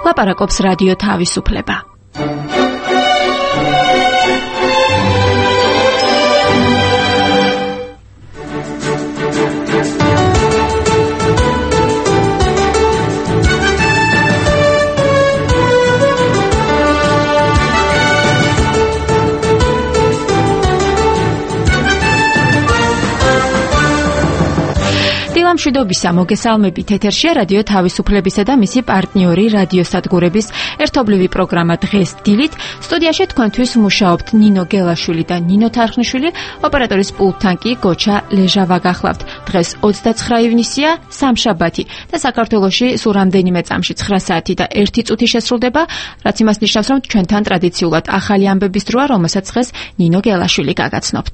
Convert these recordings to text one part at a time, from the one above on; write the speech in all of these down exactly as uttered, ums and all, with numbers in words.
ლაპარაკობს რადიო თავისუფლება. მშვიდობისა, მოგესალმებით, ეთერშია რადიო თავისუფლებისა და მისი პარტნიორი რადიოსადგურების ერთობლივი პროგრამა დღეს დილით. სტუდიაში თქვენთვის მუშაობთ ნინო გელაშვილი და ნინო თარხნიშვილი, ოპერატორის პულტთან კი გოჩა ლეჟავა გახლავთ. დღეს ოცდაცხრა ივნისია, სამშაბათი და საქართველოში სულ რამდენიმე წამში ცხრა საათი და ერთი წუთი შესრულდება, რაც იმას ნიშნავს, რომ ჩვენთან ტრადიციულად ახალი ამბების დროა, რომელსაც დღეს ნინო გელაშვილი გაგაცნობთ.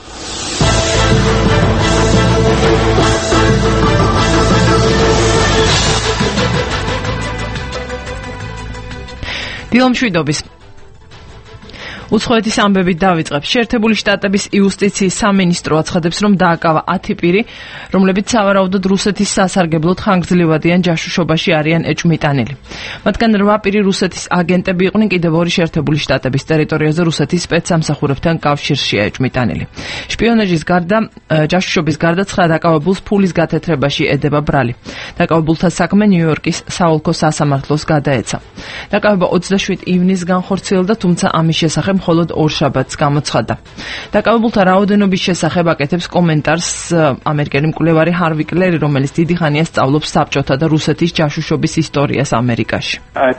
დილომშვიდობის უცხოეთის ამბებით დავიწყებ. შეერთებული შტატების იუსტიციის სამინისტრო აცხადებს, რომ დააკავა ათი პირი, რომლებიც სავარაუდოდ რუსეთის სასარგებლოდ ხანგრძლივადიან ჯაშუშობაში არიან ეჭვმიტანილი. მათგან რვა პირი რუსეთის აგენტები იყვნენ, კიდევ ორი შეერთებული შტატების ტერიტორიაზე რუსეთის სპეცსამსახურებთან კავშირშია ეჭვმიტანილი. შპიონაჟის გარდა, ჯაშუშობის გარდა ცხრა დაკავებულს ფულის გათეთრებაში ედება ბრალი. დაკავებულთა საქმე ნიუ-იორკის საოლქო სასამართლოს გადაეცა. დაკავება ოცდაშვიდ ივნისს განხორციელდა, თუმცა ამის შესახებ მხოლოდ ორ შაბათს გამოცხადდა. დაკავებულთა რაოდენობის შესახებ აკეთებს კომენტარს ამერიკელი მკვლევარი ჰარვი კლერი, რომელიც დიდი ხანია სწავლობს საბჭოთა და რუსეთის ჯაშუშობის ისტორიას ამერიკაში.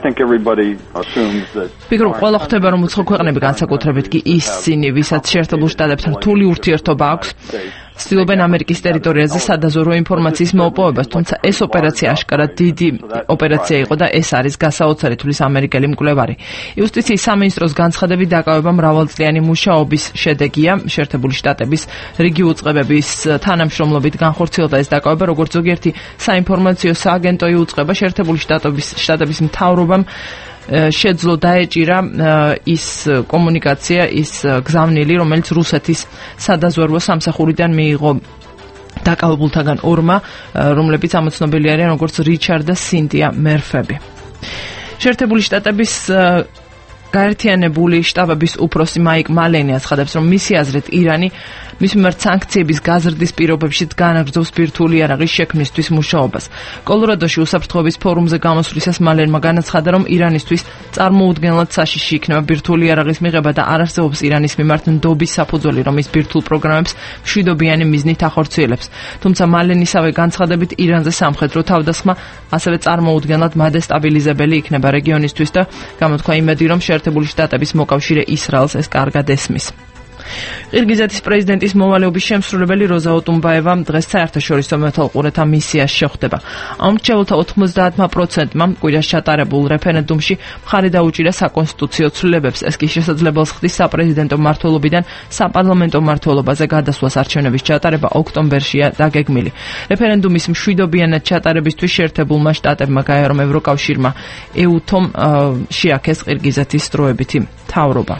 ფიქრობ, ყველა ხვდება, რომ უცხო ქვეყნები, განსაკუთრებით კი ისინი, ვისაც შეერთებულ შტატებთან რთული ურთიერთობა აქვს, ცდილობენ ამერიკის ტერიტორიაზე სადაზვერვო ინფორმაციის მოპოვებას, თუმცა ეს ოპერაცია აშკარად დიდი ოპერაცია იყო და ეს არის გასაოცარი, თulis ამერიკელი მკვლევარი. იუსტიციის სამინისტროს განცხადებით, დაკავება მრავალწლიანი მუშაობის შედეგია. შეერთებული შტატების რიგი უწყებების თანამშრომლობით განხორციელდა ეს დაკავება, როგორც ზოგიერთი საინფორმაციო სააგენტო იუწყება. შეერთებული შტატების შტატების მთავრობამ შეძლო დაეჭირა ის კომუნიკაცია, ის გზავნილი, რომელიც რუსეთის სადაზვერვო სამსახურიდან მიიღო დაკავებულთაგან ორმა, რომლებიც ამოცნობელი არიან როგორც რიჩარდ და სინტია მერფები. შეერთებული შტატების გაერთიანებული შტაბების უფროსი მაიკ მალენი აცხადებს, რომ მისი აზრით ირანი მის მიმართ სანქციების გაზრდის პირობებში განაგრძობს ბირთვული იარაღის შექმნისთვის მუშაობას. კოლორადოში უსაფრთხოების ფორუმზე გამოსვლისას მალენმა განაცხადა, რომ ირანისთვის წარმოუდგენლად საშიში იქნება ბირთვული იარაღის მიღება და არ არსებობს ირანის მიმართ ნდობის საფუძველი, რომ ის ბირთვულ პროგრამებს მშვიდობიანი მიზნით ახორციელებს. თუმცა მალენისავე განცხადებით ირანზე სამხედრო თავდასხმა ასევე წარმოუდგენლად მადესტაბილიზებელი იქნება რეგიონისთვის და გამოთქვა იმედი, რომ შეერთებული შტატების მოკავშირე ისრაელს ეს კარგად ესმის. ყირგიზეთის პრეზიდენტის მოვალეობის შემსრულებელი როზა ოტუნბაევა დღეს საერთაშორისო მეთვალყურეთა მისიაში შეხვდება. ამრჩეველთა ოთხმოცდაათმა პროცენტმა კვირას ჩატარებულ რეფერენდუმში მხარი დაუჭირა საკონსტიტუციო ცვლილებებს. ეს კი შესაძლებელს ხდის საპრეზიდენტო მმართველობიდან საპარლამენტო მმართველობაზე გადასვლას. არჩევნების ჩატარება ოქტომბერშია დაგეგმილი. რეფერენდუმის მშვიდობიანად ჩატარებისთვის შეერთებულმა შტატებმა გაიარა, რომ ევროკავშირმა ეუთომ შეაქეს ყირგიზეთის დროებითი მთავრობა.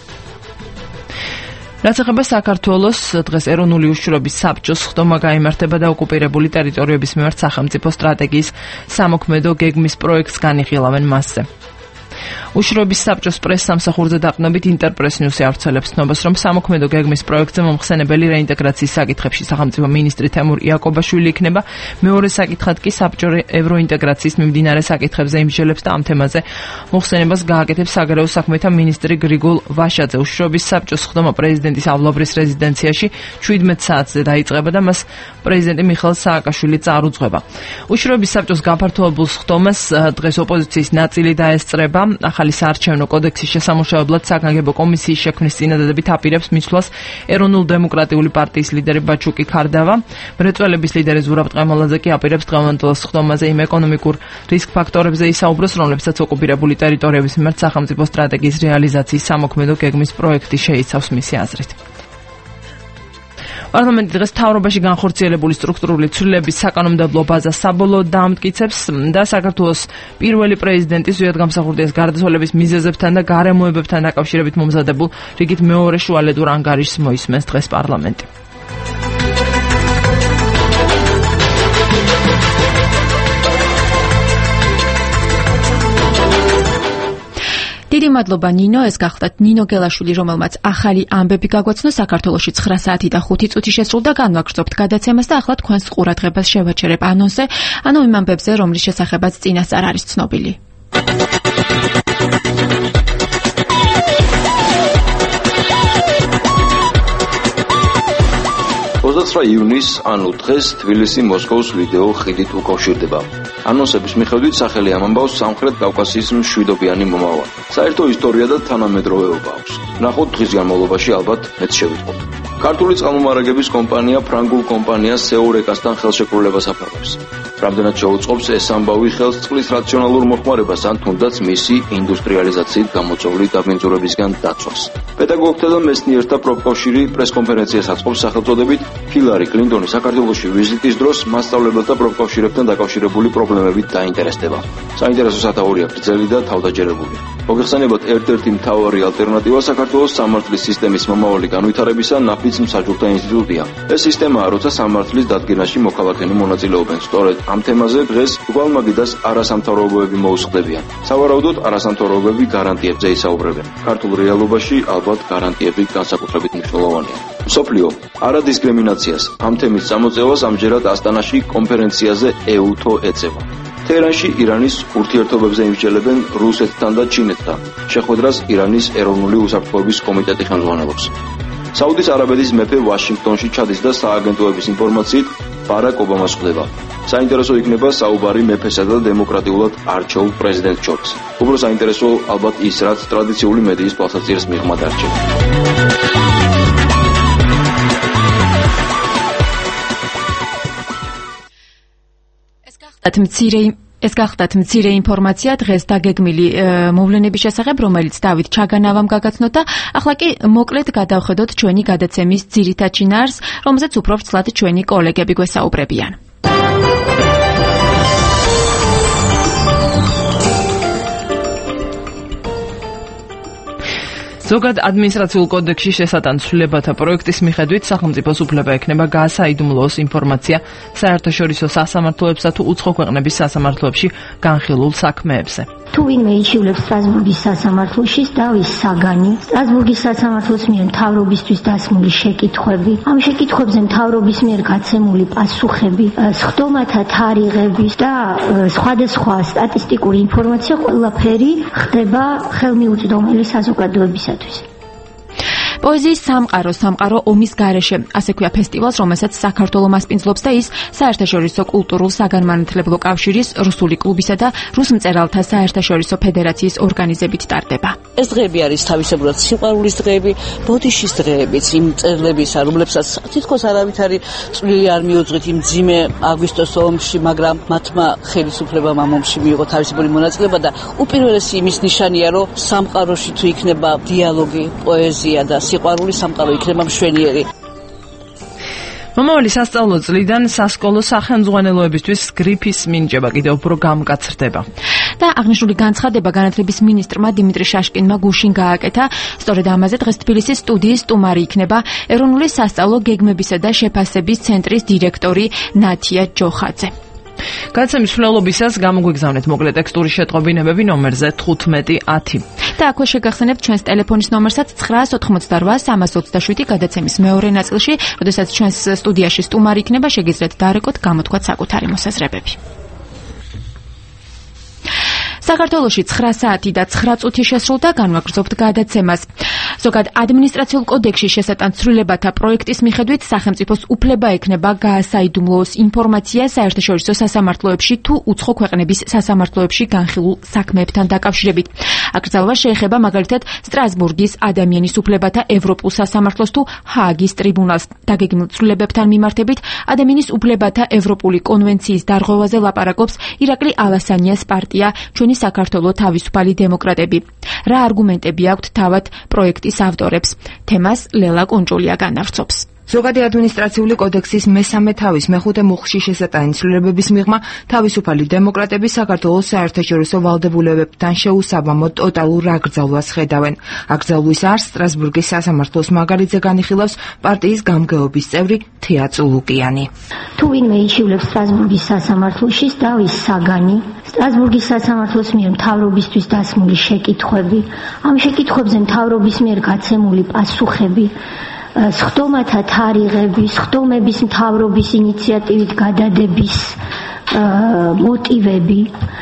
რაც ეხება საქართველოს, დღეს ეროვნული უშუალობის საბჭოს ხდომა გაიმართება და ოკუპირებული ტერიტორიების მიმართ სახელმწიფო სტრატეგიის სამოქმედო გეგმის პროექტს განიხილავენ მასზე. უშუალობის საბჭოს პრესსამსახურზე დაყრდნობით ინტერპრეს ნიუსი ავრცელებს ცნობას, რომ სამოქმედო გეგმის პროექტზე მომხსენებელი რეინტეგრაციის საკითხებში სახელმწიფო მინისტრი თემურ იაკობაშვილი იქნება. მეორე საკითხად კი საბჭო ევროინტეგრაციის მიმდინარე საკითხებზე იმსჯელებს და ამ თემაზე მოხსენებას გააკეთებს საგარეო საქმეთა მინისტრი გრიგოლ ვაშაძე. უშუალობის საბჭოს ხდომა პრეზიდენტის ავლაბრის რეზიდენციაში შვიდმეტ საათზე დაიწყება და მას პრეზიდენტი მიხეილ სააკაშვილი წარუძღვება. უშუალობის საბჭოს გაფართოებულ ხდომას დღეს ოპოზიციის ნაწილი დაესწრება. ახალი საარჩევნო კოდექსის შესამუშავებლად საგანგებო კომისიის შექმნის წინადადებით აპირებს მისვლას ეროვნულ-დემოკრატიული პარტიის ლიდერი ბაჩუკი ქარდავა. მრეწველების ლიდერი ზურაბ ტყემალაძე კი აპირებს დღევანდელ ხდომაზე იმ ეკონომიკურ რისკ ფაქტორებზე ისაუბროს, რომლებსაც ოკუპირებული ტერიტორიების მიმართ სახელმწიფო სტრატეგიის რეალიზაციის სამოქმედო გეგმის პროექტი შეიცავს მისი აზრით. პარლამენტი დღეს მთავრობაში განხორციელებული სტრუქტურული ცვლილების საკანონმდებლო ბაზას საბოლოოდ დაამტკიცებს და საქართველოს პირველი პრეზიდენტის ზოგადგამსახურდიას გარდაცვალების მიზეზებთან და გარემოებებთან დაკავშირებით მომზადებულ რიგით მეორე შუალედურ ანგარიშს მოისმენს დღეს პარლამენტი. მადლობა ნინო, ეს გახლდათ ნინო გელაშვილი, რომელმაც ახალი ამბები გაგვაცნო საქართველოში ცხრა საათი და ხუთი წუთი შესრულდა, განვაგრძობთ გადაცემას და ახლა თქვენს ყურადღებას შევაჩერებ ანონსზე, ანუ იმ ამბებზე, რომლის შესახებაც წინასწარ არის ცნობილი. ოცდაათი ივნის, ანუ დღეს თბილისი მოსკოვის ვიდეო ხიდით უკავშირდება. ანონსების მიხედვით სახელი ამ ამბავს სამხრეთ კავკასიის მშვიდობიანი მომავალი. საერთო ისტორია და თანამედროვეობა აქვს. ნახოთ დღის განმავლობაში ალბათ მეც შევიტყოთ. ქართული წყალმომარაგების კომპანია ფრანგულ კომპანიას სეურეკასთან ხელშეკრულებას აფარავს. რამდენად შეუწყობს ეს ამბავი ხელს წყლის რაციონალურ მოხმარებას ან თუნდაც მისი ინდუსტრიალიზაციით გამოწვეული დაბინძურებისგან დაცვას. პედაგოგთა და მეცნიერთა პროფკავშირი პრესკონფერენციას აწყობს სახელწოდებით ჰილარი კლინტონი საქართველოში ვიზიტის დროს მასწავლებელთა პროფკავშირებთან დაკავშირებული პრობლემებით დაინტერესდება. საინტერესო სათაურია გრძელი და თავდაჯერებული. მოგეხსენებათ, ერთ-ერთი მთავარი ალტერნატივა საქართველოს სამართლის სისტემის მომავალი განვითარებისა ნაფიც მსაჯულთა ინსტიტუტია. ეს სისტემაა, როცა სამართლის დადგენაში მოქალაქენი მონაწილეობენ. სწორედ ამ თემაზე დღეს გვალმაგიდას არასამთავრობოები მოუსხდებიან. სავარაუდოდ არასამთავრობოები გარანტიებზე ისაუბრებენ. ქართულ რეალობაში ალბათ გარანტიები განსაკუთრებით მნიშვნელოვანია. მსოფლიო არადისკრიმინაციას ამ თემის წამოწევას ამჯერად ასტანაში კონფერენციაზე ეუთო ეწევა. თეირანში ირანის ურთიერთობებზე იმსჯელებენ რუსეთთან და ჩინეთთან. შეხვედრას ირანის ეროვნული უსაფრთხოების კომიტეტი ხელმძღვანელობს. საუდის არაბეთის მეფე ვაშინგტონში ჩადის და სააგენტოების ინფორმაციით ბარაკ ობამას ხვდება. საინტერესო იქნება საუბარი მეფესა და დემოკრატიულად არჩეულ პრეზიდენტს შორის. უფრო საინტერესო ალბათ ის, რაც ტრადიციული მედიის თვალსაჩინოს მიღმა დარჩება. ეს გახლდათ მცირე ინფორმაცია დღეს დაგეგმილი მოვლენების შესახებ, რომელიც დავით ჩაგანავამ გაგაცნო და ახლა კი მოკლედ გადავხედოთ ჩვენი გადაცემის ძირითად შინაარს, რომელზეც უფრო ვრცლად ჩვენი კოლეგები გვესაუბრებიან. ზოგად ადმინისტრაციულ კოდექსში შესატან ცვლილებათა პროექტის მიხედვით სახელმწიფოს უფლება ექნება გაასაიდუმლოს ინფორმაცია საერთაშორისო სასამართლოებსა თუ უცხო ქვეყნების სასამართლოებში განხილულ საქმეებზე. თუ ვინმე იჩივლებს სტრასბურგის სასამართლოში, დავის საგანი, სტრასბურგის სასამართლოს მიერ მთავრობისთვის დასმული შეკითხვები, ამ შეკითხვებზე მთავრობის მიერ გაცემული პასუხები, სხდომათა თარიღები და სხვადასხვა სტატისტიკური ინფორმაცია ყველაფერი ხდება ხელმიუწვდომელი საზოგადოებისათვის. პოეზიის სამყარო, სამყარო ომის გარეშე, ასე ქვია ფესტივალს, რომელსაც საქართველო მასპინძლობს და ის საერთაშორისო კულტურულ საგანმანათლებლო კავშირის, რუსული კლუბისა და რუს მწერალთა საერთაშორისო ფედერაციის ორგანიზებით ტარდება. ეს დღეები არის თავისებურად სიყვარულის დღეები, ბოდიშის დღეებიც, იმ მწერლებისა, რომლებსაც თითქოს არავითარი წვლილი არ მიუძღვით იმ მძიმე აგვისტოს ომში, მაგრამ მათმა ხელისუფლებამ ამ ომში მიიღო თავისებური მონაწილეობა და უპირველესი იმის ნიშანია, რომ სამყაროში თუ იქნება დიალოგი, პოეზია და სიყვარული, სამყარო იქნება მშვენიერი. მომავალი სასწავლო წლიდან სასკოლო სახელმძღვანელოებისთვის გრიფის მინიჭება კიდევ უფრო გამკაცრდება. და აღნიშნული განცხადება განათლების მინისტრმა დიმიტრი შაშკინმა გუშინ გააკეთა. სწორედ ამაზე დღეს თბილისის სტუდიის სტუმარი იქნება ეროვნული სასწავლო გეგმებისა და შეფასების ცენტრის დირექტორი ნათია ჯოხაძე. გადაცემის მშლელობისას გამოგვიგზავნეთ მოკლე ტექსტური შეტყობინებები ნომერზე თხუთმეტი ათი. და აქვე შეგახსენებთ ჩვენს ტელეფონის ნომერსაც ცხრაას ოცდაოთხმოცდარვა სამას ოცდაშვიდი გადაცემის მეორე ნაწილში, როდესაც ჩვენს სტუდიაში სტუმარი იქნება, შეგიძლიათ დარეკოთ, გამოთქვათ საკუთარი მოსაზრებები. საქართველოში ცხრა საათი და ცხრა წუთი შესრულდა, განვაგრძობთ გადაცემას. ზოგად ადმინისტრაციულ კოდექსში შესატან ცვლილებათა პროექტის მიხედვით სახელმწიფოს უფლება ექნება გაასაიდუმლოს ინფორმაცია საერთაშორისო სასამართლოებში თუ უცხო ქვეყნების სასამართლოებში განხილულ საქმეებთან დაკავშირებით. აკრძალვა შეეხება მაგალითად სტრასბურგის ადამიანის უფლებათა ევროპულ სასამართლოს თუ ჰააგის ტრიბუნალს. დაგეგმილ ცვლილებებთან მიმართებით ადამიანის უფლებათა ევროპული კონვენციის დარღვევაზე ლაპარაკობს ირაკლი ალასანიას პარტია ჩვენი საქართველო თავისუფალი დემოკრატები. რა არგუმენტები აქვთ თავად პროექტის ავტორებს? თემას ლელა კონჭულია განავრცობს. ზოგადი ადმინისტრაციული კოდექსის მესამე თავის მეხუთე მუხლში შესატანი ცვლილებების მიღმა თავისუფალი დემოკრატები საქართველოს საერთაშორისო ვალდებულებებთან შეუსაბამო ტოტალურ აკრძალვას ხედავენ. აკრძალვის არს სტრასბურგის სასამართლოს მაგალითზე განიხილავს პარტიის გამგეობის წევრი თეა წულუკიანი. თუ ვინმე იშივლებს სტრასბურგის სასამართლოში დავის საგანი, სტრასბურგის სასამართლოს მიერ მთავრობისთვის დასმული შეკითხვები, ამ შეკითხვებზე მთავრობის მიერ გაცემული პასუხები, სხდომათა თარიღები, სხდომების მთავრობის ინიციატივით გადადების მოტივები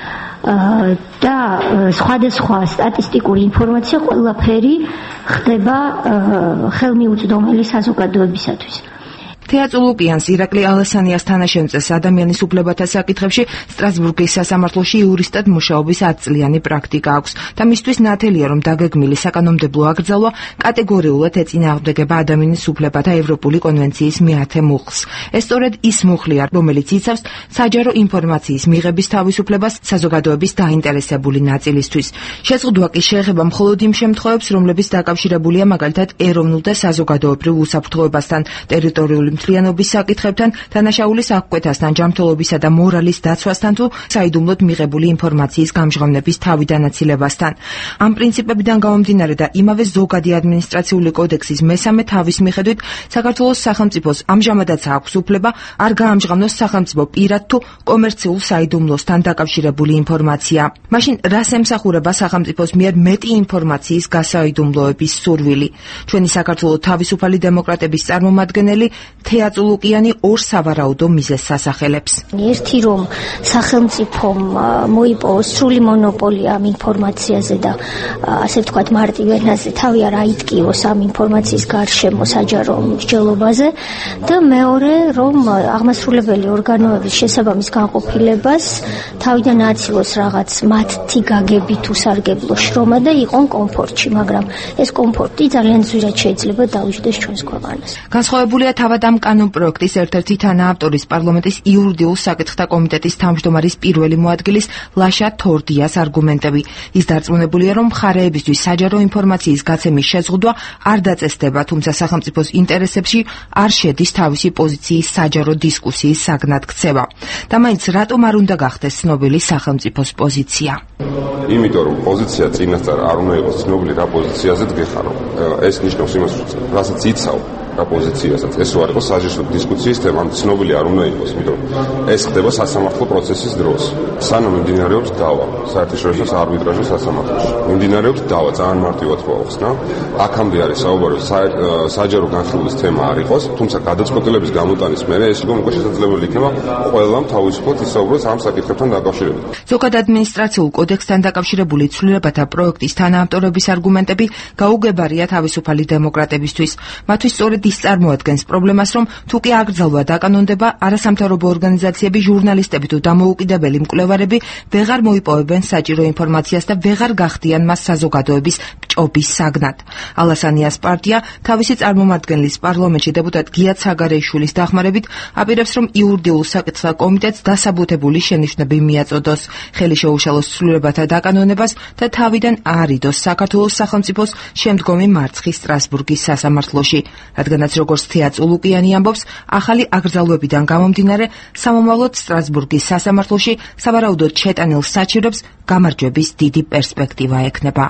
და სხვადასხვა სტატისტიკური ინფორმაცია ყველაფერი ხდება ხელმიუწვდომელი საზოგადოებისათვის. თეა წულუკიანს ირაკლი ალესანიას თანაშემწეს ადამიანის უფლებათა საკითხებში სტრასბურგის სასამართლოში იურისტად მუშაობის ათწლიანი პრაქტიკა აქვს და მისთვის ნათელია, რომ დაგეგმილი საკანონმდებლო აკრძალვა კატეგორიულად ეწინააღმდეგება ადამიანის უფლებათა ევროპული კონვენციის მეათე მუხლს. ეს სწორედ ის მუხლია, რომელიც იცავს საჯარო ინფორმაციის მიღების თავისუფლებას საზოგადოების დაინტერესებული ნაწილისთვის. შეზღუდვა კი შეეხება მხოლოდ იმ შემთხვევებს, რომლებიც დაკავშირებულია მაგალითად ეროვნულ და საზოგადოებრივ უსაფრთხოებასთან, ტერიტორიული მთლიანობის საკითხებთან, დანაშაულის აღკვეთასთან, ჯანმრთელობისა და მორალის დაცვასთან თუ საიდუმლოდ მიღებული ინფორმაციის გამჟღავნების თავიდანაცილებასთან. ამ პრინციპებიდან გამომდინარე და იმავე ზოგადი ადმინისტრაციული კოდექსის მესამე თავის მიხედვით საქართველოს სახელმწიფოს ამჟამადაც აქვს უფლება არ გაამჟღავნოს სახელმწიფო პირად თუ კომერციულ საიდუმლოსთან დაკავშირებული ინფორმაცია. მაშინ რას ემსახურება სახელმწიფოს მიერ მეტი ინფორმაციის გასაიდუმლოების სურვილი? ჩვენი საქართველოს თავისუფალი დემოკრატების წარმომადგენელი თეა წულუკიანი ორ სავარაუდო მიზეზს ასახელებს. ერთი რომ სახელმწიფომ მოიპოვოს სრული მონოპოლია ამ ინფორმაციაზე და ასე ვთქვათ მარტივ ენაზე თავი არ აიტკიოს ამ ინფორმაციის გარშემო საჯარო მსჯელობაზე და მეორე რომ აღმასრულებელი ორგანოების შესაბამის განყოფილებას თავიდან აცილოს რაღაც მათი გაგებით უსარგებლო შრომა და იყონ კომფორტში, მაგრამ ეს კომფორტი ძალიან ძვირად შეიძლება დაუჯდეს ჩვენს ქვეყანას. განსხვავებულია თავად ამ კანონპროექტის ერთ-ერთი თანაავტორის პარლამენტის იურიდიულ საკითხთა კომიტეტის თავმჯდომარის პირველი მოადგილის ლაშა თორდიას არგუმენტები. ის დარწმუნებულია, რომ მხარეებისთვის საჯარო ინფორმაციის გაცემის შეზღუდვა არ დაწესდება, თუმცა სახელმწიფოს ინტერესებში არ შედის თავისი პოზიციის საჯარო დისკუსიის საგნად ქცევა. და მაინც რატომ არ უნდა გახდეს ცნობილი სახელმწიფოს პოზიცია? იმიტომ რომ პოზიცია წინასწარ არ უნდა იყოს ცნობილი რა პოზიციაზეც გეხარო. ეს ნიშნავს იმას, რასაც იცავ რა პოზიციასაც. ეს რო არ იყოს საჯარო დისკუსიის თემა, ცნობილი არ უნდა იყოს, იმიტომ ეს ხდება სასამართლო პროცესის დროს. სანამ მიმდინარეობს დავა საერთაშორისო არბიტრაჟო სასამართლოში. მიმდინარეობს დავა, ძალიან მარტივად მოახსნა. აქამდე არის საუბარი საჯარო განხილვის თემა არ იყოს, თუმცა გადაწყვეტილების გამოტანის მერე ეს უკვე შესაძლებელი იქნება ყველამ თავისუფლად ისაუბროს ამ საკითხებთან დაკავშირებით. ზოგად ადმინისტრაციულ კოდექსთან დაკავშირებული ცვლილებათა პროექტის თანაავტორების არგუმენტები გაუგებარია თავისუფალი დემოკრატებისთვის. მათთვის სწორედ ის წარმოადგენს პრობლემას, რომ თუ კი აკრძალვა დაკანონდება, არასამთავრობო ორგანიზაციები, ჟურნალისტები თუ დამოუკიდებელი მკვლევარები ვეღარ მოიპოვებენ საჭირო ინფორმაციას და ვეღარ გახდიან მას საზოგადოების ჭობის საგნად. ალასანიას პარტია თავისი წარმომადგენლის პარლამენტში დეპუტატ გია ცაგარეიშვილის დახმარებით აპირებს, რომ იურიდიულ საკითხთა კომიტეტს დასაბუთებული შენიშვნები მიაწოდოს, ხელი შეუშალოს ცვლილებათა დაკანონებას და თავიდან აარიდოს საქართველოს სახელმწიფოს შემდგომი მარცხი სტრასბურგის სასამართლოში. რადგანაც როგორც თეა წულუკიანი ამბობს, ახალი აკრძალვებიდან გამომდინარე, სამომავლოდ სტრასბურგის სასამართლოში სავარაუდოდ შეტანილ საჩივრებს გამარჯვების დიდი პერსპექტივა ექნება.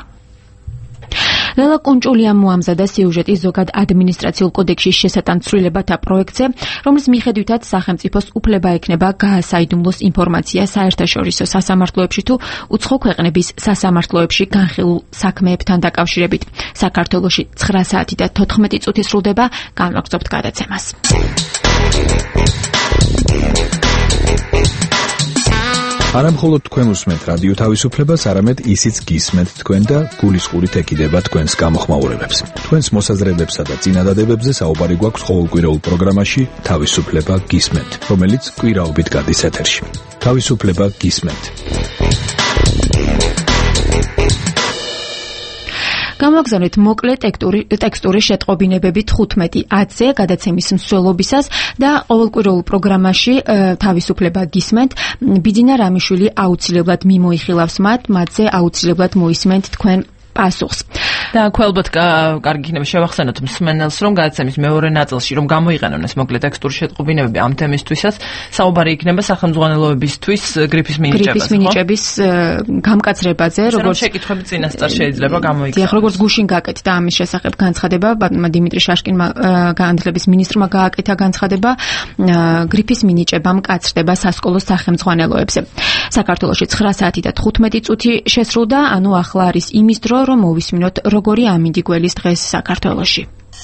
ლელა კუნჭულიამ მოამზადა სიუჟეტი ზოგად ადმინისტრაციულ კოდექსის შესატან ცვლილებათა პროექტზე, რომლის მიხედვითაც სახელმწიფოს უფლება ექნება გაასაიდუმლოს ინფორმაცია საერთაშორისო სასამართლოებში თუ უცხო ქვეყნების სასამართლოებში განხილულ საქმეებთან დაკავშირებით. საქართველოში ცხრა საათი და თოთხმეტი წუთი სრულდება, განვაგრძობთ გადაცემას. არამხოლოდ თქვენ უსმენთ რადიო თავისუფლებას, არამედ ისიც გისმენთ თქვენ და გულისხმობით ეკიდება თქვენს გამოხმაურებებს. თქვენს მოსაზრებებსა და წინადადებებზე საუბარი გვაქვს ყოველკვირეულ პროგრამაში თავისუფლება გისმენთ, რომელიც კვირაობით გადის ეთერში. თავისუფლება გისმენთ. გამოგზავნეთ მოკლე ტექსტური ტექსტური შეტყობინებები თხუთმეტი ათზე გადაცემის მსვლელობისას და ყოველკვირეულ პროგრამაში თავისუფლება გისმენთ. ბიძინა რამიშვილი აუცილებლად მიმოიხილავს მათ, მათზე აუცილებლად მოისმენთ თქვენ პასუხს. და ქველბოთ კარგი იქნება შევახსენოთ მსმენელს, რომ გადაცემის მეორე ნაწილში რომ გამოიყენონ ეს მოკლე ტექსტური შეტყობინებები ამ თემისთვისაც, საუბარი იქნება სახელმძღვანელოებისთვის გრიფის მინიჭებას. გრიფის მინიჭების გამკაცრებაზე, როგორც შეკითხვები წინასწარ შეიძლება გამოიყენოს. დიახ, როგორც გუშინ გააკეთა ამის შესახებ განცხადება, ბატონმა დიმიტრი შაშკინმა განათლების მინისტრმა გააკეთა განცხადება, გრიფის მინიჭებამ კაცრდება სასკოლო სახელმძღვანელოებზე. საქართველოში ცხრა საათი და თხუთმეტი წუთი შესრულდა, ანუ ახლა არის იმის დრო, რომ მოვისმინოთ როგორი ამინდი გველის დღეს საქართველოში.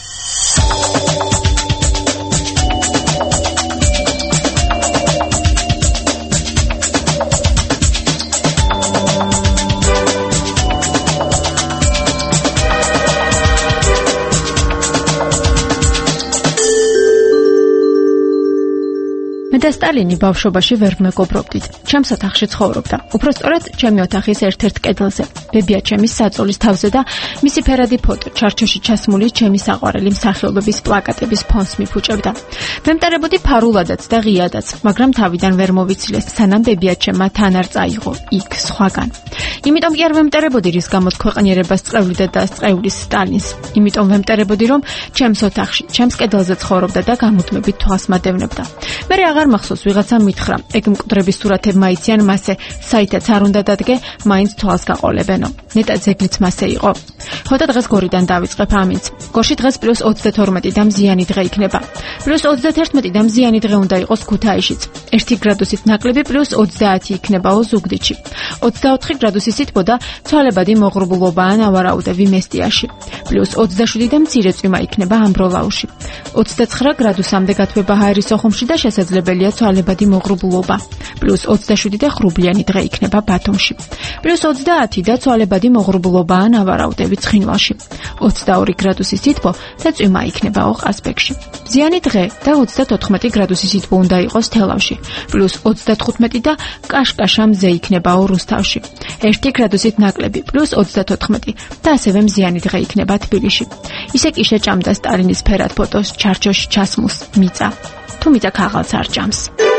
მე და სტალინი ბავშვობაში ვერ მეგობრობდით. ჩემს ოთახში ცხოვრობდა. უფრო სწორად, ჩემი ოთახის ერთ-ერთ კედელზე. ბებია ჩემის საწოლის თავზე და მისი ფერადი ფოტო ჩარჩოში ჩასმული ჩემი საყვარელი მსახიობების პლაკატების ფონს მიფუჭებდა. მემტარებოდი ფარულადაც და ღიადაც, მაგრამ თავიდან ვერ მოვიცილეს, სანამ ბებია ჩემმა თან არ წაიღო იქ სხვაგან. იმიტომ კი არ ვემტარებოდი, რის გამოც ქვეყნიერებას წევლიდა და სწევლის სტალინს. იმიტომ ვემტარებოდი, რომ ჩემს ოთახში, ჩემს კედელზე ცხოვრობდა და გამუდმებით თვალს მადევნებდა. მე აღარ მახსოვს ვიღაცამ მითხრა, ეგ მკვდრების სურათებმა იციან მასე, საითაც არ უნდა დადგე, მაინც თვალს გაყოლებენო. ნეტა ძეგლიც მასე იყო. ხოდა დღეს გორიდან დავიწყებ ამინც. გორში დღეს პლუს ოცდათორმეტი და მზიანი დღე იქნება. პლუს ოცდათერთმეტი და მზიანი დღე უნდა იყოს ქუთაისშიც. ერთი გრადუსით ნაკლები პლუს ოცდაათი იქნებაო ზუგდიდში. ოცდაოთხი გრადუსი სითბო და ცვალებადი მოღრუბლობაა ნავარაუდევი მესტიაში. პლუს ოცდაშვიდი და მცირე წვიმა იქნება ამბროლაუში. ოცდაცხრა გრადუსამდე გათბება ჰაერის ოხუმში და შესაძლებელია ცვალებადი მოღრუბლობა. პლუს ოცდაშვიდი და ხრუბლიანი დღე იქნება ბათუმში. პლუს ოცდაათი და ცვალებადი მოღრუბლობაა ნავარაუდევი ცხინვალში. ოცდაორი გრადუსი სითბო და წვიმა იქნებაო ყაზბეგში. მზიანი დღე და ოცდათოთხმეტი გრადუსი სითბო უნდა იყოს თელავში. პლუს ოცდათხუთმეტი და კაშკაშა მზე იქნებაო რუსთავში. ერთი გრადუსით ნაკლები პლუს ოცდათოთხმეტი და ასევე მზიანი დღე იქნება თბილისში. ისე კი შეჭამდა სტალინის ფერად ფოტოს ჩარჩოში ჩასმულს მიწა. თუ მიწა ქაღალდს არ ჭამს.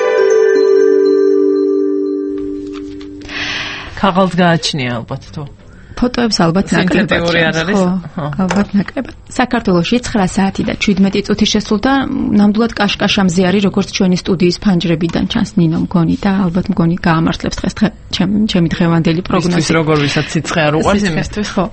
ქაღალდს გააჩნია ალბათ თუ ფოტოებს ალბათ ნაკლებად. ხო, ალბათ ნაკლებად. საქართველოში ცხრა საათი და შვიდმეტი წუთი შესრულდა, ნამდვილად კაშკაშა მზე არის, როგორც ჩვენი სტუდიის ფანჯრებიდან ჩანს ნინო მგონი და ალბათ მგონი გაამართლებს დღეს ჩემი დღევანდელი პროგნოზი. ის როგორ ვისაც სიცხე არ უყვარს იმისთვის, ხო.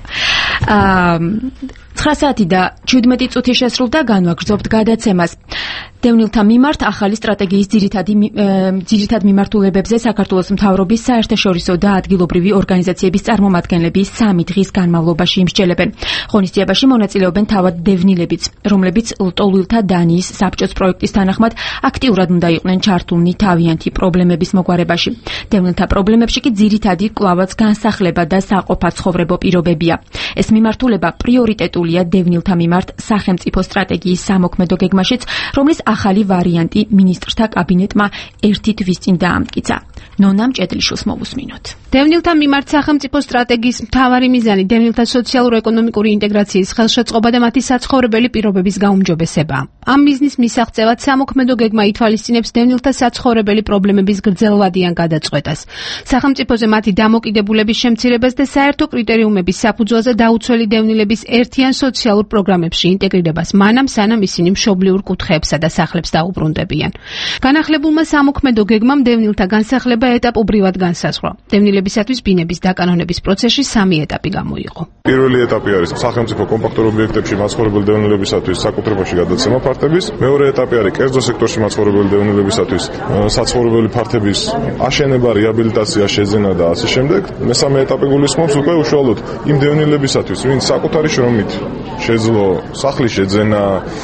აა ცხრა საათი და შვიდმეტი წუთი შესრულდა, განვაგრძობთ გადაცემას. დევნილთა მიმართ ახალი სტრატეგიის ძირითადი ძირითად მიმართულებებზე საქართველოს მთავრობის საერთაშორისო და ადგილობრივი ორგანიზაციების წარმომადგენლები სამი დღის განმავლობაში იმსჯელებენ. ღონისძიებაში მონაწილეობენ თავად დევნილებიც, რომლებიც ლტოლვილთა დანიის საბჭოს პროექტის თანახმად აქტიურად უნდა იყვნენ ჩართულნი თავიანთი პრობლემების მოგვარებაში. დევნილთა პრობლემებში კი ძირითადი კვლავაც განსახლება და საყოფაცხოვრებო პირობებია. ეს მიმართულება პრიორიტეტულია დევნილთა მიმართ სახელმწიფო სტრატეგიის სამოქმედო გეგმაშიც, რომლის ახალი ვარიანტი მინისტრთა კაბინეტმა ერთი თვის წინ დაამტკიცა. ნონა მჭედლიშვილს მოვუსმინოთ. დევნილთა მიმართ სახელმწიფო სტრატეგიის მთავარი მიზანი დევნილთა სოციალურ-ეკონომიკური ინტეგრაციის ხელშეწყობა და მათი საცხოვრებელი პირობების გაუმჯობესება. ამ მიზნის მისაღწევად სამოქმედო გეგმა ითვალისწინებს დევნილთა საცხოვრებელი პრობლემების გრძელვადიან გადაწყვეტას, სახელმწიფოზე მათი დამოკიდებულების შემცირებას და საერთო კრიტერიუმების საფუძველზე დაუცველი დევნილების ერთიან სოციალურ პროგრამებში ინტეგრირებას, მანამ სანამ ისინი მშობლიურ კუთხეებსა და სახლებს დაუბრუნდებიან. განახლებულმა სამოქმედო გეგმამ დევნილთა განსახლება ეტაპობრივად განსაზღვრა. დევნილებისათვის ბინების დაკანონების პროცესში სამი ეტაპი გამოიყო. პირველი ეტაპი არის სახელმწიფო კომპაქტურ ობიექტებში მაცხოვრებელი დევნილებისათვის საკუთრებაში გადაცემა ფართების. მეორე ეტაპი არის კერძო სექტორში მაცხოვრებელი დევნილებისათვის საცხოვრებელი ფართების აშენება, რეაბილიტაცია, შეძენა და ასე შემდეგ. მესამე ეტაპი გულისხმობს უკვე უშუალოდ იმ დევნილებისათვის, ვინც საკუთარი შრომით შეძლო სახლის შეძენა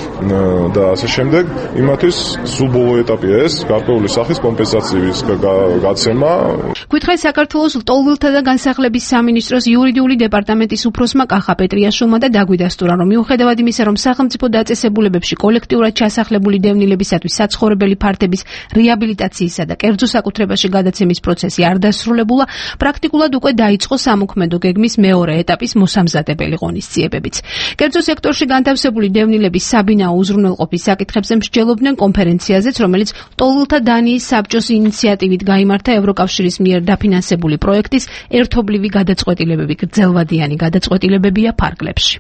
და ასე შემდეგ, იმათვის სულ ბოლო ეტაპია ეს გარკვეული სახის კომპენსაციის გაცემა. გითხარი საქართველოს ლტოლვილთა და განსახლების სამინისტროს იურიდიული დეპარტამენტის უფროსმა კახა პეტრიაშვილმა და დაგვიდასტურა, რომ მიუხედავად იმისა, რომ სახელმწიფო დაწესებულებებში კოლექტიურად ჩასახლებული დევნილებისათვის საცხოვრებელი ფართების რეაბილიტაციისა და კერძო საკუთრებაში გადაცემის პროცესი არ დასრულებულა, პრაქტიკულად უკვე დაიწყო სამოქმედო გეგმის მეორე ეტაპის მოსამზადებელი ღონისძიებებიც. კერძო სექტორში განთავსებული დევნილების საბინაო უზრუნველყოფის საკითხებზე მსჯელობდნენ კონფერენციაზეც, რომელიც ლტოლვილთა დანიის საბჭოს ინიციატივით გაიმართა ევროკავშირის მიერ დაფინანსებული განხორციელებული პროექტის ერთობლივი გადაწყვეტილებები, გრძელვადიანი გადაწყვეტილებებია ფარგლებში.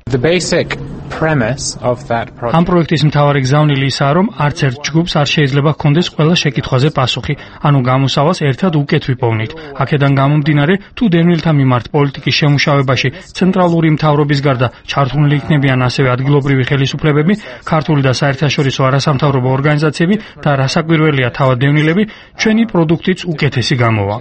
ამ პროექტის მთავარი გზავნილი ისაა, რომ არც ერთ ჯგუფს არ შეიძლება ჰქონდეს ყველა შეკითხვაზე პასუხი, ანუ გამოსავალს ერთად უკეთ ვიპოვნით. აქედან გამომდინარე, თუ დევნილთა მიმართ პოლიტიკის შემუშავებაში ცენტრალური მთავრობის გარდა ჩართულნი იქნებიან ასევე ადგილობრივი ხელისუფლებები, ქართული და საერთაშორისო არასამთავრობო ორგანიზაციები და რასაკვირველია თავად დევნილები, ჩვენი პროდუქტიც უკეთესი გამოვა.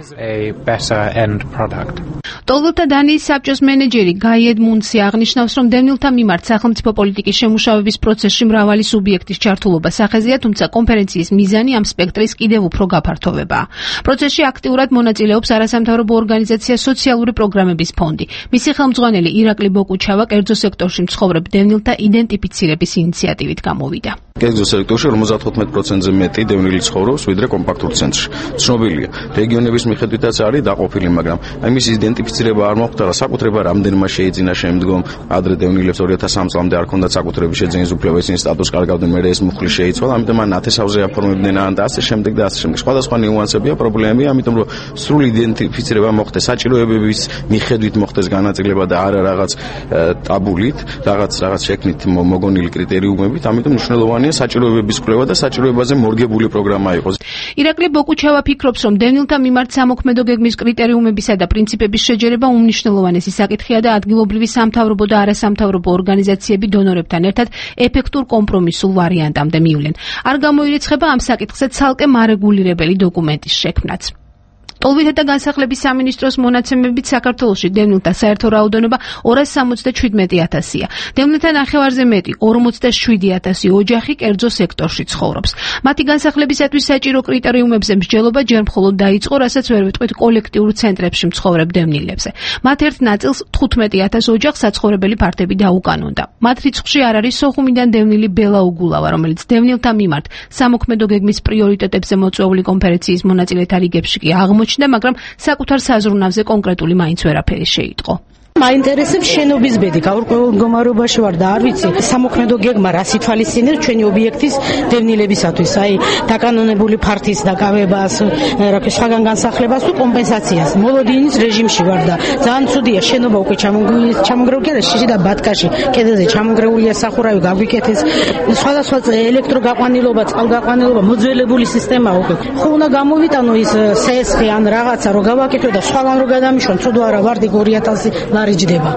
ტოლღოთა დანიის საბჭოს მენეჯერი გაი ედმუნდსი აღნიშნავს, რომ დევნილთა მიმართ სახელმწიფო პოლიტიკის შემუშავების პროცესში მრავალი სუბიექტის ჩართულობა სახეზეა, თუმცა კონფერენციის მიზანი ამ სპექტრის კიდევ უფრო გაფართოვებაა. პროცესში აქტიურად მონაწილეობს არასამთავრობო ორგანიზაცია სოციალური პროგრამების ფონდი. მისი ხელმძღვანელი ირაკლი ბოკუჩავა კერძო სექტორში მცხოვრებ დევნილთა იდენტიფიცირების ინიციატივით გამოვიდა. კერძო სექტორში ორმოცდათხუთმეტ პროცენტზე მეტი დევნილი ცხოვრობს ვიდრე კომპაქტურ ცენტრში. ცნობილია, რეგიონების მიხედვითაც არის დაყოფილი, მაგრამ აი მის იდენტიფიცირება არ მოხდა და საკუთრება რამდენმა შეიძინა შემდგომ. ადრე დევნილებს ორი ათას სამი წლამდე არ ჰქონდათ საკუთრების შეძენის უფლება, ისინი სტატუსს კარგავდნენ, მერე ეს მუხლი შეიცვალა, ამიტომ მან ათესავზე აფორმებდნენ და ასე შემდეგ და ასე შემდეგ. სხვადასხვა ნიუანსებია, პრობლემებია, ამიტომ რომ სრული იდენტიფიცირება მოხდეს, საჭიროებების მიხედვით მოხდეს განაწილება და არა რაღაც ტაბულით, რაღაც რაღაც შექმნით მოგონილი კრიტერიუმებით, ამიტომ მნიშვნელოვანია საჭიროებების კვლევა და საჭიროებაზე მორგებული პროგრამა იყოს. ირაკლი ბოკუჩავა ფიქრობს, რომ დევნილთა მიმართ სამოქმედო გეგმის კრიტერიუმებისა და პრინციპების შეჯერება უმნიშვნელოვანესი საკითხია და ადგილობრივი სამთავრობო და არასამთავრობო ორგანიზაციები დონორებთან ერთად ეფექტურ კომპრომისულ ვარიანტამდე მივლენ. არ გამოირიცხება ამ საკითხზე ცალკე მარეგულირებელი დოკუმენტის შექმნაც. ტოლვითა და განსახლების სამინისტროს მონაცემებით საქართველოში დევნილთა საერთო რაოდენობა ორას სამოცდაშვიდმეტი ათასია. დევნილთა ნახევარზე მეტი ორმოცდაშვიდი ათასი ოჯახი კერძო სექტორში ცხოვრობს. მათი განსახლებისათვის საჭირო კრიტერიუმებზე მსჯელობა ჯერ მხოლოდ დაიწყო, რასაც ვერ ვიტყვით კოლექტიურ ცენტრებში მცხოვრებ დევნილებზე. მათ ერთ ნაწილს თხუთმეტი ათას ოჯახს საცხოვრებელი ფართები დაუკანონდა. მათ რიცხვში არ არის სოხუმიდან დევნილი ბელა უგულავა, რომელიც დევნილთა მიმართ სამოქმედო გეგმის პრიორიტეტებზე მოწვეული კონფერენციის მონაწილეთა რიგებში კი აღმოჩნდა, მაგრამ საკუთარ საზრუნავზე კონკრეტული მაინც ვერაფერი შეიტყო. მაინტერესებს შენობის ბედი, გაურკვეველ მდგომარეობაში ვარ და არ ვიცი სამოქმედო გეგმა რას ითვალისწინებს ჩვენი ობიექტის დევნილებისათვის, აი დაკანონებული ფართის დაკავებას, სხვაგან განსახლებას თუ კომპენსაციას. მოლოდინის რეჟიმში ვარ და ძალიან ცუდია, შენობა უკვე ჩამონგრეული არა, შიში და ბათკაში კედელზე ჩამონგრეულია სახურავი, გაგვიკეთეს სხვადასხვა ელექტროგაყვანილობა, წყალგაყვანილობა, მოძველებული სისტემა უკვე. ხო უნდა გამოვიტანო ის სესხი ან რაღაცა რომ გავაკეთო და სხვაგან რო გადამიშვან, ცუდო არა ვარდი ორი ათასი ლარიჯდება.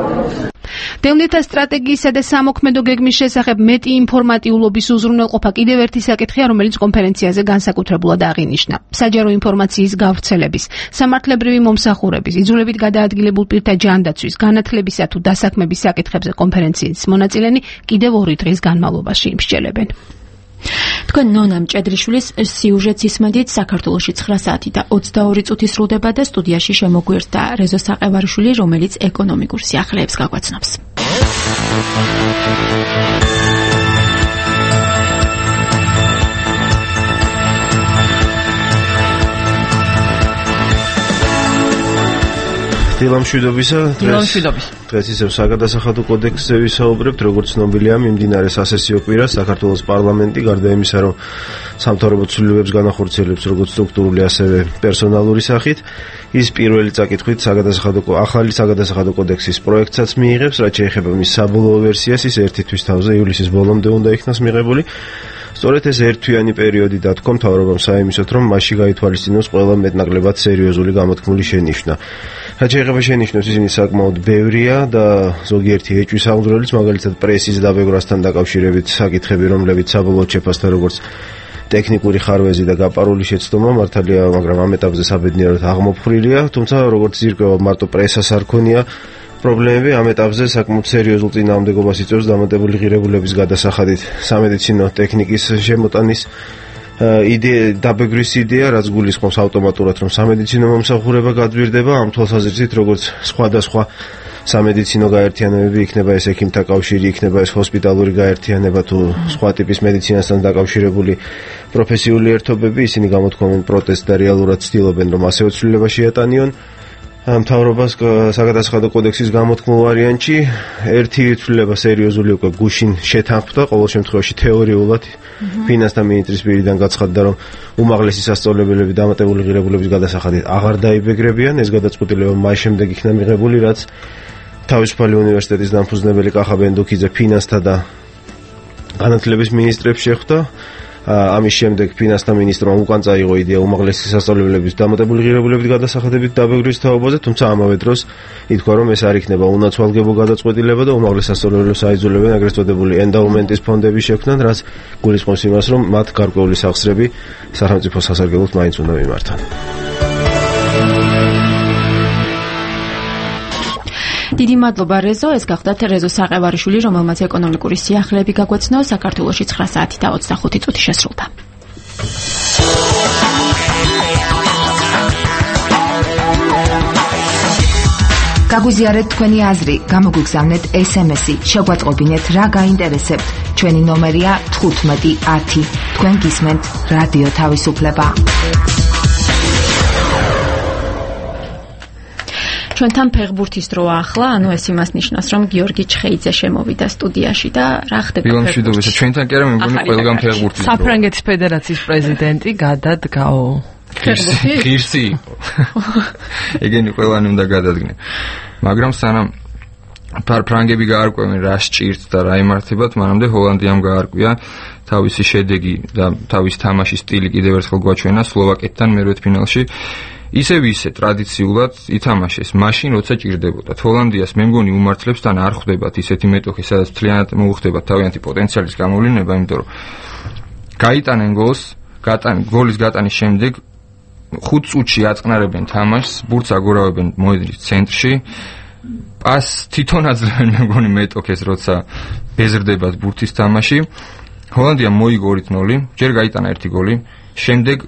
დევნილთა სტრატეგიისა და სამოქმედო გეგმის შესახებ მეტი ინფორმატიულობის უზრუნველყოფა კიდევ ერთი საკითხია, რომელიც კონფერენციაზე განსაკუთრებულად აღინიშნა. საჯარო ინფორმაციის გავრცელების, სამართლებრივი მომსახურების, იძულებით გადაადგილებულ პირთა ჯანდაცვის, განათლებისა თუ დასაქმების საკითხებზე კონფერენციის მონაწილენი კიდევ ორი დღის განმავლობაში იმსჯელებენ. თქვენ ნონა მჭედრიშვილის სიუჟეტს ისმენთ საქართველოში ცხრა საათი და ოცდაორი წუთი სრულდება და სტუდიაში შემოგვიერთდა რეზო საყევარიშვილი, რომელიც ეკონომიკურ სიახლეებს გაგვაცნობს. დილამშვიდობისა. დღეს ისევ საგადასახადო კოდექსზე ვისაუბრებთ, როგორც ცნობილია, მიმდინარე სასესიო კვირას საქართველოს პარლამენტი გარდა იმისა, რომ სამთავრობო ცვლილებებს განახორციელებს როგორც სტრუქტურული, ასევე პერსონალური სახით, ის პირველი წაკითხვით საგადასახადო ახალი საგადასახადო კოდექსის პროექტსაც მიიღებს, რაც შეეხება მის საბოლოო ვერსიას, ის ერთი თვის თავზე ივლისის ბოლომდე უნდა იქნას მიღებული. სწორედ ეს ერთთვიანი პერიოდი დათქვა მთავრობამ საიმისოთ, რომ მასში გაითვალისწინოს ყველა მეტნაკლებად სერიოზული გამოთქმული შენიშვნა. რაც შეეხება შენიშვნებს, ისინი საკმაოდ ბევრია და ზოგიერთი ეჭვის აღძვრელიც, მაგალითად პრესის დაბეგრვასთან დაკავშირებით საკითხები, რომლებიც საბოლოოდ შეფასდა როგორც ტექნიკური ხარვეზი და გაპარული შეცდომა, მართალია, მაგრამ ამ ეტაპზე საბედნიეროდ აღმოფხრილია, თუმცა როგორც ირკვევა, მარტო პრესას არ ქონია პრობლემები, ამ ეტაპზე საკმაოდ სერიოზულ წინააღმდეგობას იწვევს დამატებული ღირებულების გადასახადით სამედიცინო ტექნიკის შემოტანის იდეა, დაბეგრვის იდეა, რაც გულისხმობს ავტომატურად, რომ სამედიცინო მომსახურება გაძვირდება, ამ თვალსაზრისით, როგორც სხვადასხვა სამედიცინო გაერთიანებები, იქნება ეს ექიმთა კავშირი, იქნება ეს ჰოსპიტალური გაერთიანება თუ სხვა ტიპის მედიცინასთან დაკავშირებული პროფესიული ერთობები, ისინი გამოთქვამენ პროტესტს და რეალურად ცდილობენ, რომ ასეო ცვლილება შეატანიონ. მთავრობას საგადასახადო კოდექსის გამოთქმულ ვარიანტში ერთი ცვლილება სერიოზული უკვე გუშინ შეთანხმდა, ყოველ შემთხვევაში თეორიულად ფინანსთა მინისტრის პირიდან გაცხადდა, რომ უმაღლესი სასწავლებლები დამატებული ღირებულების გადასახადით აღარ დაიბეგრებიან, ეს გადაწყვეტილება მას შემდეგ იქნა მიღებული, რაც თავისუფალი უნივერსიტეტის დამფუძნებელი კახა ბენდუქიძე ფინანსთა და განათლების ministrებს შეხვდა. ამის შემდეგ ფინანსთა ministrმა უკან წაიღო იდეა უმაღლესი სასწავლებლების დამატებული ღირებულებით გადასახადებით დაბეგრვის თაობაზე, თუმცა ამავე დროს ითქვა, რომ ეს არ იქნება უნაცვალგებო გადაწყვეტილება და უმაღლეს სასწავლებლებს აიძულებენ ეგრეთ წოდებული ენდაუმენტის ფონდების შექმნან, რაც გულისხმობს იმას, რომ მათ გარკვეული სახსრები სახელმწიფო სასარგებლოდ მაინც უნდა მიმართონ. დიდი მადლობა რეზო, ეს გახდათ რეზო საყევარიშვილი, რომელმაც ეკონომიკური სიახლეები გაგვეცნო. საქართველოში ცხრა საათი და ოცდახუთი წუთი შესრულდა. გაგვიზიარეთ თქვენი აზრი, გამოგვიგზავნეთ ეს ემ ესი, შეგვაწყვობინეთ რა გაინტერესებთ. ჩვენი ნომერია თხუთმეტი ათი. თქვენ გისმენთ რადიო თავისუფლება. ჩვენთან ფეხბურთის დროა ახლა, ანუ ეს იმას ნიშნავს, რომ გიორგი ჩხეიძე შემოვიდა სტუდიაში და რა ხდება ფეხბურთში. ჩვენთან კი არა, მე მგონი ყველგან ფეხბურთის დროა. საფრანგეთის ფედერაციის პრეზიდენტი გადადგაო. ღირსი იყო. ეგენი ყველანი უნდა გადადგნენ. მაგრამ სანამ ფრანგები გაარკვევენ რა სჭირთ და რა იმართებათ, მანამდე ჰოლანდიამ გაარკვია თავისი შედეგი და თავის თამაშის სტილი კიდევ ერთხელ გვაჩვენა სლოვაკეთთან მერვედფინალში. ისევ ისე ტრადიციულად ითამაშეს მაშინ როცა ჭირდებოდათ. ჰოლანდიას მე მგონი უმართლებს თან არ ხვდებათ ისეთი მეტოქი, სადაც მთლიანად მოუხდებათ თავიანთი პოტენციალის გამოვლინება, იმიტომ რომ გაიტანენ გოლს, გატან გოლის გატანის შემდეგ ხუთ წუთში აწყნარებენ თამაშს, ბურთს აგორავებენ მოედნის ცენტრში. პას თვითონ აძლევენ მე მგონი მეტოქეს, როცა ბეზრდებათ ბურთის თამაში. ჰოლანდიამ მოიგო ორი ნული, ჯერ გაიტანა ერთი გოლი, შემდეგ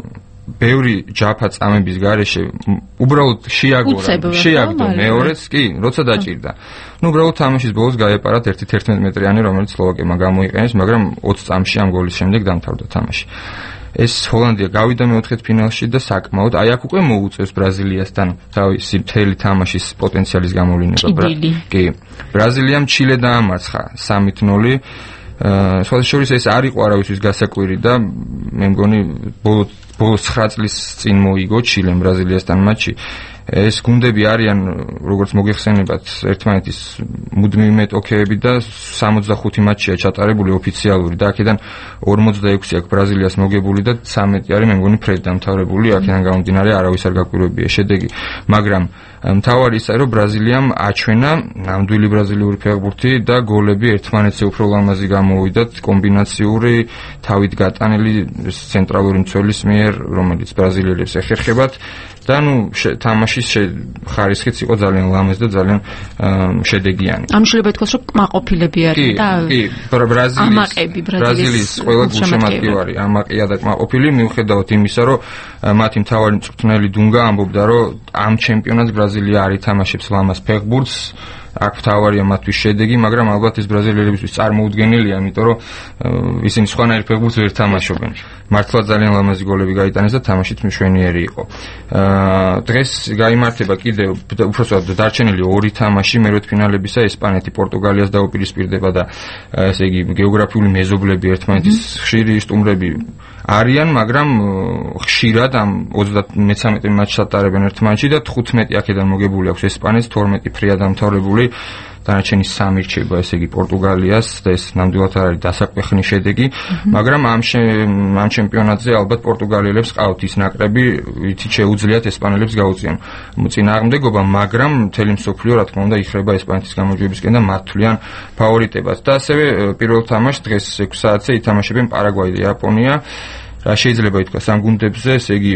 ბევრი ჯაფა წამების გარეშე უბრალოდ შეაგორა შეაგდო მეორეც კი როცა დაჭირდა. ნუ უბრალოდ თამაშის ბოლოს გაეპარათ ერთი თერთმეტ მეტრიანი, რომელიც სლოვაკებმა გამოიყენეს, მაგრამ ოცი წამში ამ გოლის შემდეგ დამთავრდა თამაში. ეს ჰოლანდია გავიდა მეოთხედფინალში და საკმაოდ აი აქ უკვე მოუწევს ბრაზილიასთან თავისი მთელი თამაშის პოტენციალის გამოვლინება. კი, ბრაზილიამ ჩილე დაამარცხა სამი ნული. სხვა შორის ეს არ იყო არავისთვის გასაკვირი და მე მგონი ბოლო ბოლოს ცხრა წლის წინ მოიგო ჩილემ ბრაზილიასთან მატჩი. ეს გუნდები არიან, როგორც მოგეხსენებათ, ერთმანეთის მუდმივი მეტოქეები და სამოცდახუთი მატჩია ჩატარებული ოფიციალური და აქედან ორმოცდაექვსი აქვს ბრაზილიას მოგებული და ცამეტი არის მე მგონი ფრედ დამთავრებული, აქედან გამომდინარე არავის არ გაკვირვებია შედეგი, მაგრამ მთავარი ისაა, რომ ბრაზილიამ აჩვენა ნამდვილი ბრაზილიური ფეხბურთი და გოლები ერთმანეთზე უფრო ლამაზი გამოვიდათ, კომბინაციური, თავით გატანილი ცენტრალური მცველის მიერ, რომელიც ბრაზილიელებს ეხერხებათ და ნუ თამაშის ხარისხიც იყო ძალიან ლამაზ და ძალიან შედეგიანი. ამ შეიძლება ითქვას, რომ კმაყოფილები არიან და კი, ბრაზილიის ბრაზილიის ყველა გულშემატკივარი ამაყია და კმაყოფილი, მიუხედავად იმისა, რომ მათი მთავარი მწვრთნელი დუნგა ამბობდა, რომ ამ ჩემპიონატს ბრაზილია არ ითამაშებს ლამაზ ფეხბურთს. აქ თავარია მათთვის შედეგი, მაგრამ ალბათ ეს ბრაზილიელებისთვის წარმოუდგენელია, იმიტომ რომ ისინი სხვანაირ ფეხბურთს ვერ თამაშობენ. მართლა ძალიან ლამაზი გოლები გაიტანეს და თამაშიც მშვენიერი იყო. დღეს გაიმართება კიდევ უბრალოდ დარჩენილი ორი თამაში მერვედფინალებისა, ესპანეთი პორტუგალიას დაუპირისპირდება და ესე იგი გეოგრაფიული მეზობლები ერთმანეთის ხშირი სტუმრები არიან, მაგრამ ხშირად ამ ოცდამეცამეტე მატჩს ატარებენ ერთმანეთში და თხუთმეტი აქედან მოგებული აქვს ესპანეთს, თორმეტი ფრია დამთავრებული. დანარჩენი სამი რჩება, ესე იგი პორტუგალიას და ეს ნამდვილად არ არის დასაკვეხნი შედეგი, მაგრამ ამ ამ ჩემპიონატზე ალბათ პორტუგალიელებს ყავთ ის ნაკრები, ვით შეუძლიათ ესპანელებს გაუწიონ წინააღმდეგობა, მაგრამ მთელი მსოფლიო რა თქმა უნდა იხრება ესპანეთის გამარჯვებისკენ და მათ თვლიან ფავორიტებად. და ასევე პირველ თამაშს დღეს ექვსი საათზე ითამაშებენ პარაგვაი და იაპონია. რა შეიძლება ითქვას ამ გუნდებზე, ესე იგი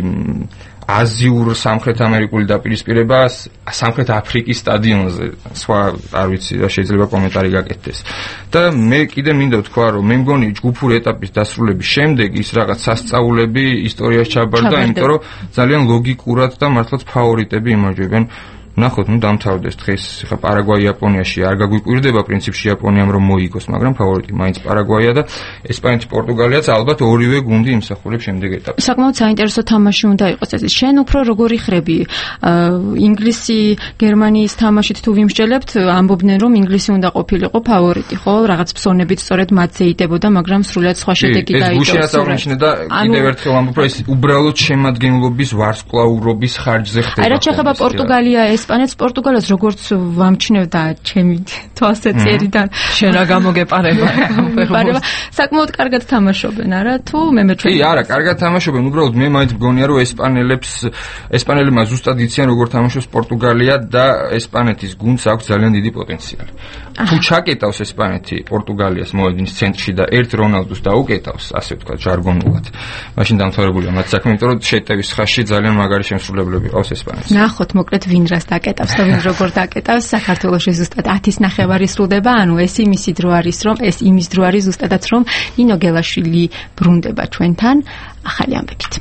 აზიურ სამხრეთ ამერიკული დაპირისპირება სამხრეთ აფრიკის სტადიონზე, სხვა არ ვიცი რა შეიძლება კომენტარი გაკეთდეს. და მე კიდე მინდა ვთქვა, რომ მე მგონი ჯგუფური ეტაპის დასრულების შემდეგ ის რაღაც სასწაულები ისტორიაში ჩაბარდა, იმიტომ რომ ძალიან ლოგიკურად და მართლაც ფავორიტები იმარჯვებენ ნახოთ, ნუ დამთავრდეს დღეს, ხა პარაგვაი იაპონიაში არ გაგვიკვირდება პრინციპში იაპონიამ რომ მოიგოს, მაგრამ ფავორიტი მაინც პარაგვაია და ესპანეთი პორტუგალიაც ალბათ ორივე გუნდი იმსახურებს შემდეგ ეტაპზე. საკმაოდ საინტერესო თამაში უნდა იყოს ეს. შენ უფრო როგორი ხრები? ინგლისი, გერმანიის თამაშით თუ ვიმსჯელებთ, ამბობდნენ რომ ინგლისი უნდა ყოფილიყო ფავორიტი, ხო? რაღაც ფსონებით სწორედ მათზე იდებოდა, მაგრამ სრულად სხვა შედეგი გაიწვია. ეს გუშინ აღნიშნე და კიდევ ერთხელ ამბობ, რომ ეს უბრალოდ შემადგენლობის ვარსკვლაურობის ხარჯზე ხდება. აი, რაც შეეხება პორტუგალია, ესპანეთს, პორტუგალიას როგორც ვამჩნევდა ჩემი თვალსაჩერიდან. შენ რა გამოგეპარება? გამოგეპარება. საკმაოდ კარგად თამაშობენ, არა? თუ მე მეჩვენ. კი, არა, კარგად თამაშობენ, უბრალოდ მე მაინც მგონია, რომ ესპანელებს, ესპანელებმა ზუსტად იციან, როგორ თამაშობს პორტუგალია და ესპანეთის გუნდს აქვს ძალიან დიდი პოტენციალი. თუ ჩაკეტავს ესპანეთი პორტუგალიას მოედნის ცენტრში და ერთ რონალდუს დაუკეტავს, ასე ვთქვათ, ჟარგონულად, მაშინ დამთავრებულია მათ საქმე, იმიტომ რომ შეტევის ხაზში ძალიან მაგარი შემსრულებლები ყავს ესპანეთს. ნახოთ, მოკლედ ვინ რას დაკეტავს და ვინ როგორ დაკეტავს. საქართველოში ზუსტად ათის ნახევარი სრულდება, ანუ ეს იმისი დრო არის, რომ ეს იმის დრო არის ზუსტადაც, რომ ნინო გელაშვილი ბრუნდება ჩვენთან ახალი ამბებით.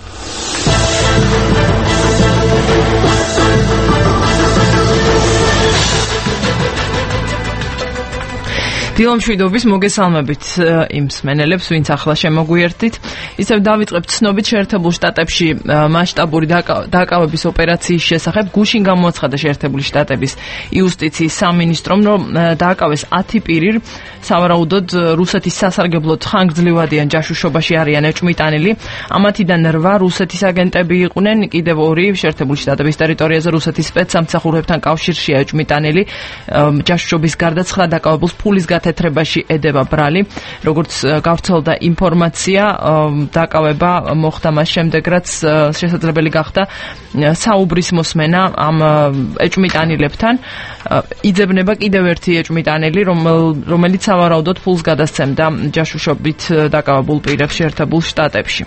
დილომშვიდობის მოგესალმებით იმ მსმენელებს, ვინც ახლა შემოგვიერთდით. ისევ დავიწყებთ ცნობით შეერთებულ შტატებში მასშტაბური დაკავების ოპერაციის შესახებ. გუშინ გამოაცხადა შეერთებული შტატების იუსტიციის სამინისტრომ, რომ დააკავეს ათი პირი, სავარაუდოდ რუსეთის სასარგებლოდ ხანგრძლივადიან ჯაშუშობაში არიან ეჭვმიტანილი. ამათიდან რვა რუსეთის აგენტები იყვნენ, კიდევ ორი შეერთებული შტატების ტერიტორიაზე რუსეთის სპეცსამსახურებთან კავშირშია ეჭვმიტანილი. ჯაშუშობის გარდა ცხრა დაკავებულს ფულის თეთრებაში ედება ბრალი. როგორც გავრცელდა ინფორმაცია, დაკავება მოხდა მას შემდეგ, რაც შესაძლებელი გახდა საუბრის მოსმენა ამ ეჭვმიტანილებთან. იძებნება კიდევ ერთი ეჭვმიტანილი, რომელიც სავარაუდოდ ფულს გადასცემდა ჯაშუშობით დაკავებულ პირებს შეერთებულ შტატებში.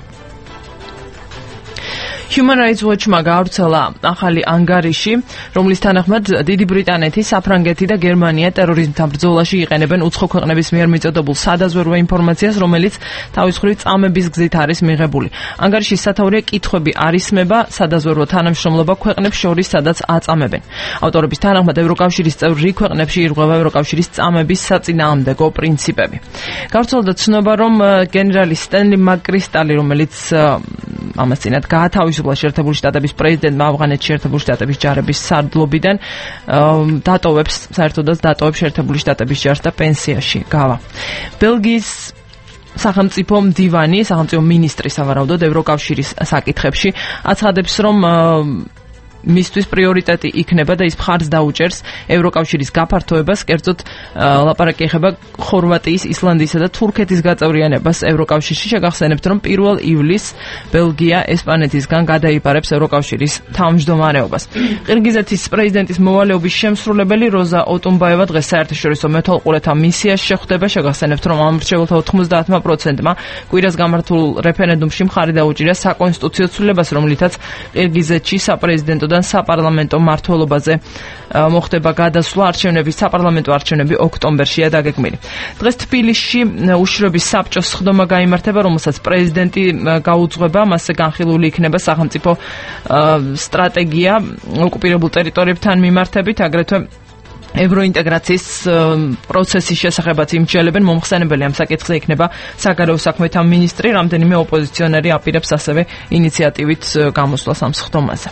Human Rights Watch-მა გავრცელა ახალი ანგარიში, რომლის თანახმად დიდი ბრიტანეთი, საფრანგეთი და გერმანია ტერორიზმთან ბრძოლაში იყენებენ უცხო ქვეყნების მიერ მიწოდებულ სადაზვერვო ინფორმაციას, რომელიც თავის მხრივ წამების გზით არის მიღებული. ანგარიშის სათაურია კითხვები არ ისმება სადაზვერვო თანამშრომლობა ქვეყნებს შორის, სადაც აწამებენ. ავტორების თანახმად ევროკავშირის წევრი ქვეყნებში ირღვევა ევროკავშირის წამების საწინააღმდეგო პრინციპები. გავრცელდა ცნობა, რომ გენერალი სტენლი მაკკრისტალი, რომელიც ამას წინათ გაათავისუფლა შეერთებული შტატების პრეზიდენტმა ავღანეთში შეერთებული შტატების ჯარების სარდლობიდან, დატოვებს საერთოდაც დატოვებს შეერთებული შტატების ჯარს და პენსიაში გავა. ბელგიის სახელმწიფო მდივანი, სახელმწიფო მინისტრი სავარაუდოდ ევროკავშირის საკითხებში აცხადებს, რომ მისთვის პრიორიტეტი იქნება და ის მხარს დაუჭერს ევროკავშირის გაფართოებას, კერძოდ ლაპარაკი ეხება ხორვატიის, ისლანდიისა და თურქეთის გაწევრიანებას ევროკავშირში. შეგახსენებთ, რომ პირველ ივლისს ბელგია ესპანეთისგან გადაიბარებს ევროკავშირის თავმჯდომარეობას. ყირგიზეთის პრეზიდენტის მოვალეობის შემსრულებელი როზა ოტუნბაევა დღეს საერთაშორისო მეთვალყურეთა მისიაში შეხვდება. შეგახსენებთ, რომ ამორჩეულთა ოთხმოცდაათმა პროცენტმა კვირას გამართულ რეფერენდუმში მხარი დაუჭირა საკონსტიტუციო ცვლილებას, რომლითაც ყირგიზეთში საპრეზიდენტო საპარლამენტო მმართველობაზე მოხდება გადასვლა. არჩევნების საპარლამენტო არჩევნები ოქტომბერშია დაგეგმილი. დღეს თბილისში უშრობის საბჭოს სხდომა გაიმართება, რომელსაც პრეზიდენტი გაუძღვება. მასზე განხილული იქნება სახელმწიფო სტრატეგია ოკუპირებულ ტერიტორიებთან მიმართებით, აგრეთვე ევროინტეგრაციის პროცესის შესახებაც იმსჯელებენ. მომხსენებელი ამ საკითხზე იქნება საგარეო საქმეთა მინისტრი. რამდენიმე ოპოზიციონერი აპირებს ასევე ინიციატივით გამოსვლას ამ სხდომაზე.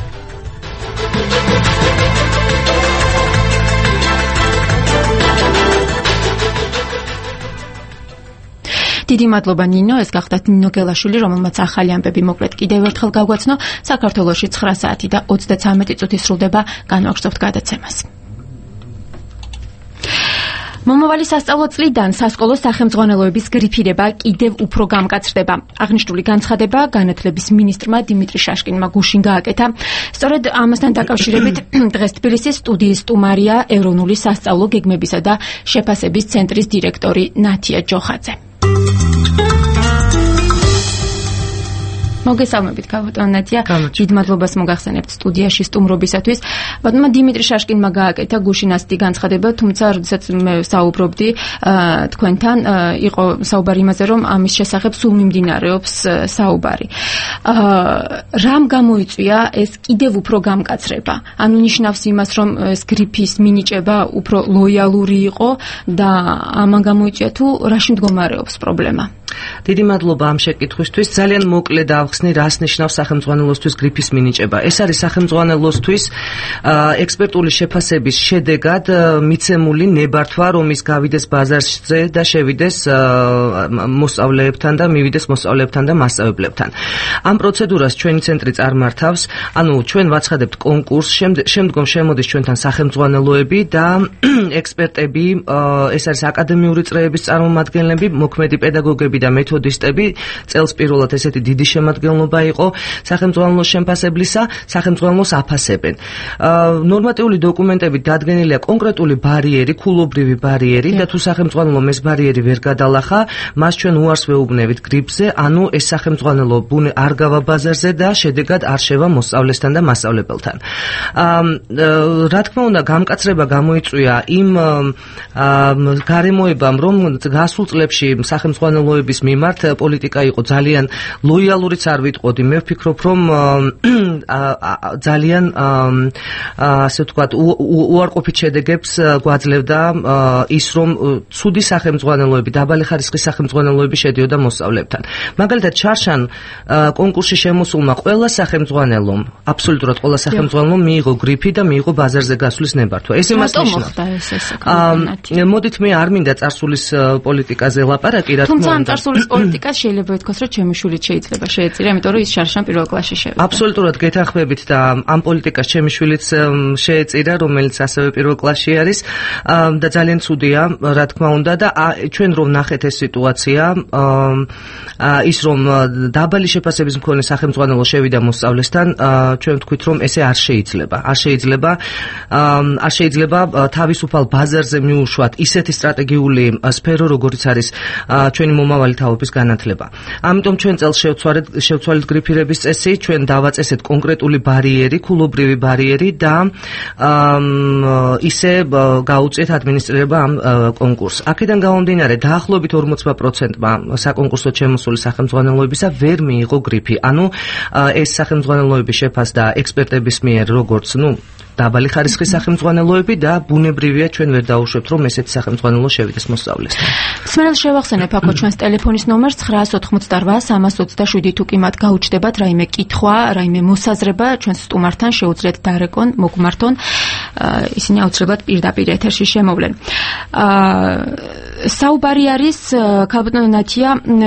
დიდი მადლობა ნინო, ეს გახდათ ნინო გელაშვილი, რომელმაც ახალი ამბები მოკლედ კიდევ ერთხელ გავგვაცნო. საქართველოში ცხრა საათი და ოცდათრამეტი წუთი სრულდება, განვაგრძობთ გადაცემას. მომავალი სასწავლო წლიდან სასკოლო სახელმძღვანელოების გრიფირება კიდევ უფრო გამკაცრდება. აღნიშნული განცხადება განათლების მინისტრმა დიმიტრი შაშკინმა გუშინ გააკეთა. სწორედ ამასთან დაკავშირებით დღეს თბილისის სტუდიის სტუმარია ეროვნული სასწავლო გეგმებისა და შეფასების ცენტრის დირექტორი ნათია ჯოხაძე. მოგესალმებით ქალბატონო ნათია. დიდ მადლობას მოგახსენებთ სტუდიაში სტუმრობისათვის. ბატონმა დიმიტრი შაშკინმა გააკეთა გუშინასტი განცხადება, თუმცა როდესაც მე საუბრობდი თქვენთან, იყო საუბარი იმაზე, რომ ამის შესახებ სულ მიმდინარეობს საუბარი. რამ გამოიწვია ეს კიდევ უფრო გამკაცრება? ანუ ნიშნავს იმას, რომ ეს გრიფის მინიჭება უფრო ლოიალური იყო და ამან გამოიწვია თუ რაში მდგომარეობს პრობლემა? დიდი მადლობა ამ შეკითხვისთვის. ძალიან მოკლედ ავხსნი, რას ნიშნავს სახელმძღვანელოსთვის გრიფის მინიჭება. ეს არის სახელმძღვანელოსთვის ექსპერტული შეფასების შედეგად მიცემული ნებართვა, რომ ის გავიდეს ბაზარზე და შევიდეს მოსწავლეებთან და მივიდეს მოსწავლეებთან და მასწავლებლებთან. ამ პროცედურას ჩვენი ცენტრი წარმართავს, ანუ ჩვენ ვაცხადებთ კონკურსს, შემდგომ შემოდის ჩვენთან სახელმძღვანელოები და ექსპერტები, ეს არის აკადემიური წრეების წარმომადგენლები, მოქმედი პედაგოგები და მეთოდისტები. წელს პირველად ესეთი დიდი შემადგენლობა იყო სახელმძღვანელოს შემფასებლისა, სახელმძღვანელოს აფასებენ. ნორმატიული დოკუმენტებით დადგენილია კონკრეტული ბარიერი, ქულობრივი ბარიერი და თუ სახელმძღვანელომ ეს ბარიერი ვერ გადალახა, მას ჩვენ უარს ვეუბნებით გრიფზე, ანუ ეს სახელმძღვანელო არ გავა ბაზარზე და შედეგად არ შევა მოსწავლესთან და მასწავლებელთან. რა თქმა უნდა, გამკაცრება გამოიწვია იმ გარემოებამ, რომ გასულ წლებში სახელმძღვანელოების მიმართ პოლიტიკა იყო ძალიან ლოიალურიც არ ვიტყოდი. მე ვფიქრობ, რომ ძალიან ასე ვთქვათ, უარყოფით შედეგებს გვაძლევდა ის, რომ ცუდი სახელმძღვანელოები, დაბალი ხარისხის სახელმძღვანელოები შედიოდა მოსწავლეებთან. მაგალითად, ჩარშან კონკურსში შემოსულმა ყველა სახელმძღვანელომ, აბსოლუტურად ყველა სახელმძღვანელომ მიიღო გრიფი და მიიღო ბაზარზე გასვლის ნებართვა. ეს იმას ნიშნავს. მოდით მე არ მინდა წარსულის პოლიტიკაზე ლაპარაკი, რა თქმა უნდა. თუმცა ამ წარსულის პოლიტიკას შეიძლება ითქვას, რომ ჩემი შვილიც შეიძლება შეეწირა, იმიტომ რომ ის შარშან პირველ კლასში შევიდა. აბსოლუტურად გეთანხმებით და ამ პოლიტიკას ჩემი შვილიც შეეწირა, რომელიც ასევე პირველ კლასში არის და ძალიან ცუდია, რა თქმა უნდა და ჩვენ რომ ნახეთ ეს სიტუაცია, ის რომ დაბალი შეფასების მქონე სახელმძღვანელო შევიდა მოსწავლესთან, ჩვენ ვთქვით, რომ ესე არ შეიძლება. არ შეიძლება, არ შეიძლება თავისუფალ ბაზარზე მიუშვათ ისეთი სტრატეგიული სფერო, როგორც არის ჩვენი მომავალი თაობის განათლება. ამიტომ ჩვენ წელს შევცვალეთ შევცვალეთ გრიფირების წესი, ჩვენ დავაწესეთ კონკრეტული ბარიერი, ქულობრივი ბარიერი და ისე გაუწიეთ ადმინისტრირება ამ კონკურსს. აქედან გამომდინარე, დაახლოებით ორმოცდა პროცენტმა საკონკურსოდ შემოსული სახელმძღვანელოებისა ვერ მიიღო გრიფი. ანუ ეს სახელმძღვანელოები შეფასდა ექსპერტების მიერ, როგორც, ну, დაბალი ხარისხის სახელმძღვანელოები და ბუნებრივია ჩვენ ვერ დაუშვებთ, რომ ესეთი სახელმძღვანელო შევიდეს მოსწავლესთან. მსმენელს შევახსენებ აქ ჩვენს ტელეფონის ნომერს ცხრა ოთხმოცდარბა სამას ოცდაშვიდი თუ კი მათ გაუჩნდებათ რაიმე კითხვა, რაიმე მოსაზრება, ჩვენს სტუმართან შეუძლიათ დარეკონ, მოგმართონ, ისინი აუცილებლად პირდაპირ ეთერში შემოვლენ. საუბარი არის ქალბატონო ნათია,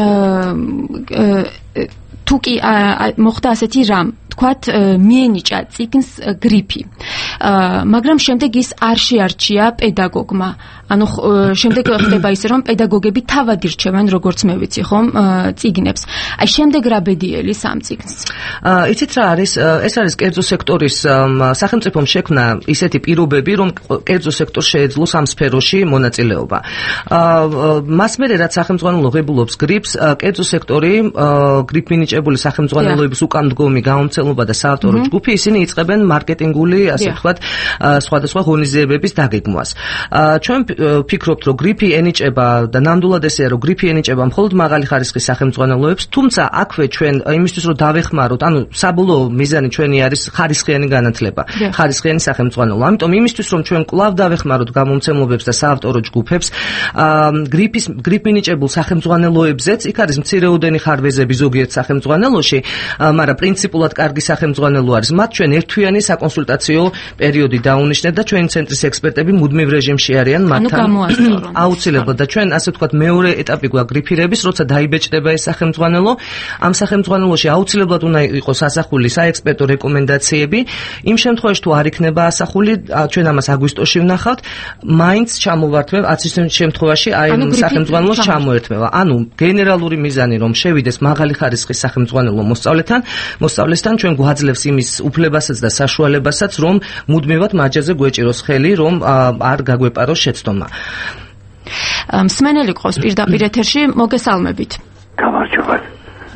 თუ კი მოხდა ასეთი რამ, თქვათ მიენიჭა წიგნს გრიფი, მაგრამ შემდეგ ის არ შეარჩია პედაგოგმა. ანუ შემდეგ ხდება ისე, რომ პედაგოგები თავად ირჩევენ, როგორც მე ვიცი, ხომ, წიგნებს. აი შემდეგ რა ბედიელი სამ წიგნს? იცით რა არის? ეს არის კერძო სექტორის სახელმწიფომ შექმნა ისეთი პირობები, რომ კერძო სექტორს შეეძლოს ამ სფეროში მონაწილეობა. მას მერე რაც სახელმძღვანელო ღებულობს გრიფს, კერძო სექტორი გრიფ მინიჭებული სახელმძღვანელოების უკანდგომი გაუმცემლობა და საავტორო ჯგუფი, ისინი იწყებენ მარკეტინგული, ასე ვთქვათ, სხვადასხვა ღონისძიებების დაგეგმვას. ჩვენ ვფიქრობთ, რომ გრიფი ენიჭება და ნამდვილად ესეა, რომ გრიფი ენიჭება მხოლოდ მაღალი ხარისხის სახელმძღვანელოებს, თუმცა აქვე ჩვენ იმისთვის რომ დავეხმაროთ, ანუ საბოლოო მიზანი ჩვენი არის ხარისხიანი განათლება, ხარისხიანი სახელმძღვანელო. ამიტომ იმისთვის რომ ჩვენ კვლავ დავეხმაროთ გამომცემლობებს და საავტორო ჯგუფებს, გრიფის გრიფ მინიჭებულ სახელმძღვანელოებზეც, იქ არის მცირეოდენი ხარვეზები ზოგიერთ სახელმძღვანელოში, მაგრამ პრინციპულად კარგი სახელმძღვანელო არის. მათ ჩვენ ერთთვიანი საკონსულტაციო პერიოდი დაუნიშნეთ და ჩვენი ცენტრის ექსპერტები მუდმივ რეჟიმში არიან მათთან. აუცილებლად და ჩვენ ასე ვთქვათ მეორე ეტაპი გვაქვს გრიფირების, როცა დაიბეჭდება ეს სახელმძღვანელო, ამ სახელმძღვანელოში აუცილებლად უნდა იყოს ასახული საექსპერტო რეკომენდაციები. იმ შემთხვევაში თუ არ იქნება ასახული, ჩვენ ამას აგვისტოში ვნახავთ, მაინც ჩამოვართმევ ათი შემთხვევაში აი ამ სახელმძღვანელოს ჩამოერთმევა. ანუ გენერალური მიზანი რომ შევიდეს მაღალი ხარისხის სახელმძღვანელო მოსწავლეთან, მოსწავლესთან ჩვენ გვაძლევს იმის უფლებასაც და საშუალებასაც, რომ მუდმივად მაჯაზე გვეჭიროს ხელი, რომ არ გაგვეპაროს შეცდომა. მსმენელი ყავს პირდაპირ ეთერში, მოგესალმებით. გამარჯობა.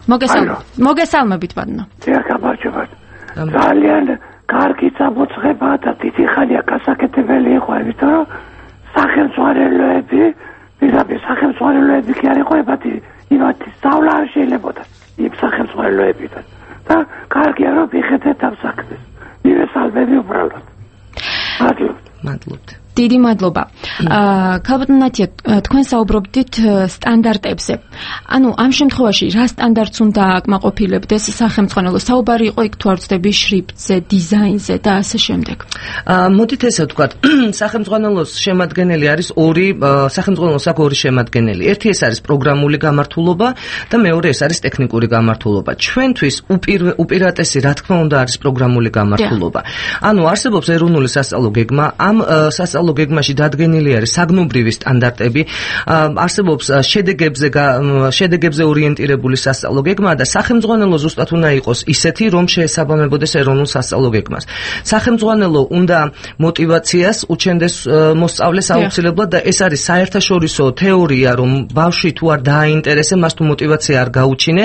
მოგესალმებით ბატონო. დიახ, ძალიან კარგი წამოწყება და დიდი ხანია გასაკეთებელი იყო, იმიტომ რომ სახელმძღვანელოები, პირდაპირ სახელმძღვანელოები კი არ იყვებოდი, იმათი სწავლა არ შეიძლებოდა იმ სახელმძღვანელოებიდან. და კარგია რომ მიხედეთ ამ საქმეს. მივესალმები უბრალოდ. მადლობთ. მადლობთ. დიდი მადლობა. აა ქალბატონათია, თქვენ საუბრობდით სტანდარტებზე. ანუ ამ შემთხვევაში რა სტანდარტს უნდა აკმაყოფილებდეს სახელმწიფო? საუბარი იყო იქ თუ არ ვცდები შრიფტზე, დიზაინზე და ასე შემდეგ. აა მოდით ესე ვთქვათ, სახელმწიფოს შემადგენელი არის ორი, სახელმწიფოს აქვს ორი შემადგენელი. ერთი ეს არის პროგრამული გამართულობა და მეორე ეს არის ტექნიკური გამართულობა. ჩვენთვის უპირატესი რა თქმა უნდა არის პროგრამული გამართულობა. ანუ არსებობს ეროვნული სასწავლო გეგმა, ამ სასწავლო გეგმაში დადგენილი არის საგნობრივი სტანდარტები, არსებობს შედეგებზე შედეგებზე ორიენტირებული სასწავლო გეგმა და სახელმძღვანელო ზუსტად უნდა იყოს ისეთი, რომ შეესაბამებოდეს ეროვნულ სასწავლო გეგმას. სახელმძღვანელო უნდა мотиваციას უჩენდეს მოსწავლეს აუცილებლად და ეს არის საერთაშორისო თეორია, რომ ბავშვი თუ არ დააინტერესე, მას თუ мотиваცია არ გაუჩინე,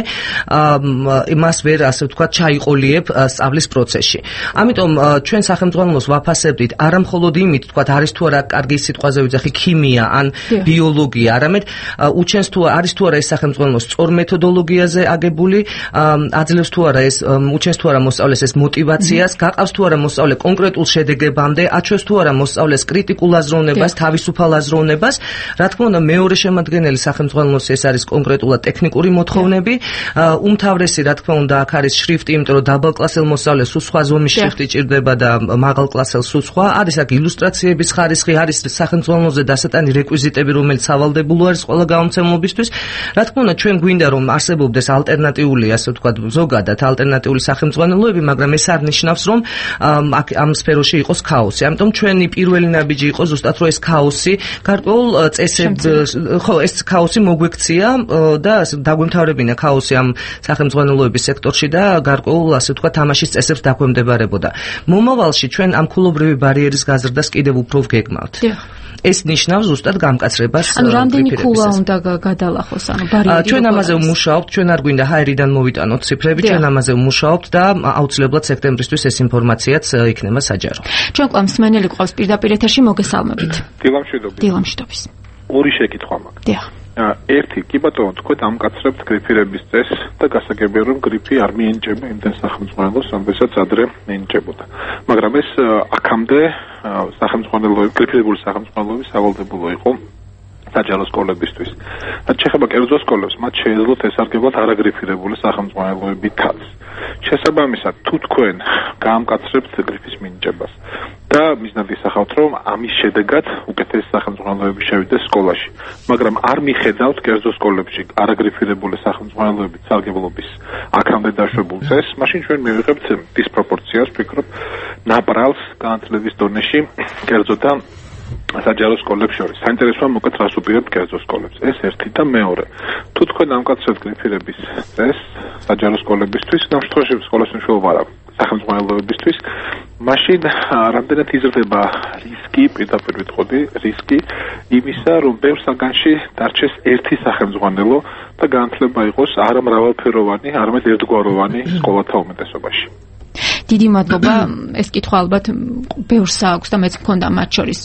მას ვერ ასე ვთქვათ ჩაიყოლიებ სწავლის პროცესში. ამიტომ ჩვენ სახელმძღვანელოს ვაფასებდით არა მხოლოდ იმით, ვთქვათ არის თუ არა კარგი სიტყვაზე ვიძახი ქიმია ან ბიოლოგია, არამედ უჩენს თუ არის თუ არა ეს სახელმწიფო სწორ მეთოდოლოგიაზე აგებული, აძლევს თუ არა ეს უჩენს თუ არა მოსწავლეს ეს мотиваციას, გაყავს თუ არა მოსწავლე კონკრეტულ შედეგებამდე, აჩვევს თუ არა მოსწავლეს კრიტიკულ აზროვნებას, თავისუფალ აზროვნებას. რა თქმა უნდა, მეორე შემადგენელი სახელმწიფოს ეს არის კონკრეტულად ტექნიკური მოთხოვნები. უმთავრესი რა თქმა უნდა აქ არის შრიფტი, იმიტომ რომ დაბალკლასელ მოსწავლეს სულ სხვა ზომის შრიფტი ჭირდება და მაღალკლასელს სულ სხვა. არის აქ ილუსტრაციების ხარისხი, არის სახელმწიფოზე დასატანი რეკვიზიტები, რომელიც სავალდებულო არის ყველა გამომცემლობისთვის. რა თქმა უნდა, ჩვენ გვინდა რომ არსებობდეს ალტერნატიული, ასე ვთქვათ, ზოგადად ალტერნატიული სახელმწიფოები, მაგრამ ეს არ ნიშნავს, რომ აქ ამ სფეროში იყოს ქაოსი. ამიტომ ჩვენი პირველი ნაბიჯი იყო ზუსტად, რომ ეს ქაოსი გარკვეულ წესებს, ხო, ეს ქაოსი მოგვექცია და დაგვემთავრებინა ქაოსი ამ სახელმწიფოების სექტორში და გარკვეულ, ასე ვთქვათ, თამაშის წესებს დაგვემდებარებოდა. მომავალში ჩვენ ამ ქულობრივი ბარიერის გაზრდას კიდევ უფრო ვგეგმავთ. ეს ნიშნავს ზუსტად გამკაცრებას. ანუ რამდენი ქულა უნდა გადალახოს, ანუ ბარიერი. ჩვენ ამაზე ვმუშაობთ, ჩვენ არ გვინდა ჰაერიდან მოვიტანოთ ციფრები, ჩვენ ამაზე ვმუშაობთ და აუცილებლად სექტემბრისთვის ეს ინფორმაციაც იქნება საჯარო. ჩვენ კლავს მსმენელი ყავს პირდაპირ ეთერში, მოგესალმებით. დილამშვიდობის. დილამშვიდობის. ორი შეკითხვა მაქვს. დიახ. ერთი, კი ბატონო, თქვენ ამკაცრებთ გრიფირების წესს და გასაგებია რომ გრიფი არ მიენიჭება იმდენ სახელმწიფოს, რომელსაც ადრე მიენიჭებოდა. მაგრამ ეს აქამდე სახელმწიფოები, გრიფირებული სახელმწიფოები სავალდებულო იყო საჯარო სკოლებისთვის. რაც შეეხება კერძო სკოლებს, მათ შეეძლოთ ესარგებლოთ არაგრიფირებული სახელმწიფოებითაც. შესაბამისად, თუ თქვენ გაამკაცრებთ გრიფის მინიჭებას და მიზნად ისახავთ, რომ ამის შედეგად უკეთესი სახელმწიფოები შევიდეს სკოლაში, მაგრამ არ მიხედავთ კერძო სკოლებში არაგრიფირებული სახელმწიფოებით სარგებლობის აქამდე დაშვებულ წესს, მაშინ ჩვენ მივიღებთ დისპროპორციას, ვფიქრობ, ნაპრალს განათლების დონეში კერძო და საჯარო სკოლებს შორის. საინტერესოა მოკლედ რას უპირებთ კერძო სკოლებს. ეს ერთი და მეორე. თუ თქვენ ამკაცრებთ გრიფირების წესს საჯარო სკოლებისთვის, ამ შემთხვევაში სკოლას მნიშვნელობა არ აქვს სახელმწიფოებისთვის, მაშინ რამდენად იზრდება რისკი, პირდაპირ ვიტყოდი, რისკი იმისა, რომ ბევრ საგანში დარჩეს ერთი სახელმწიფო და განათლება იყოს არა მრავალფეროვანი, არამედ ერთგვაროვანი სკოლათა უმეტესობაში. დიდი მადლობა. ეს კითხვა ალბათ ბევრს აქვს და მეც მქონდა მათ შორის.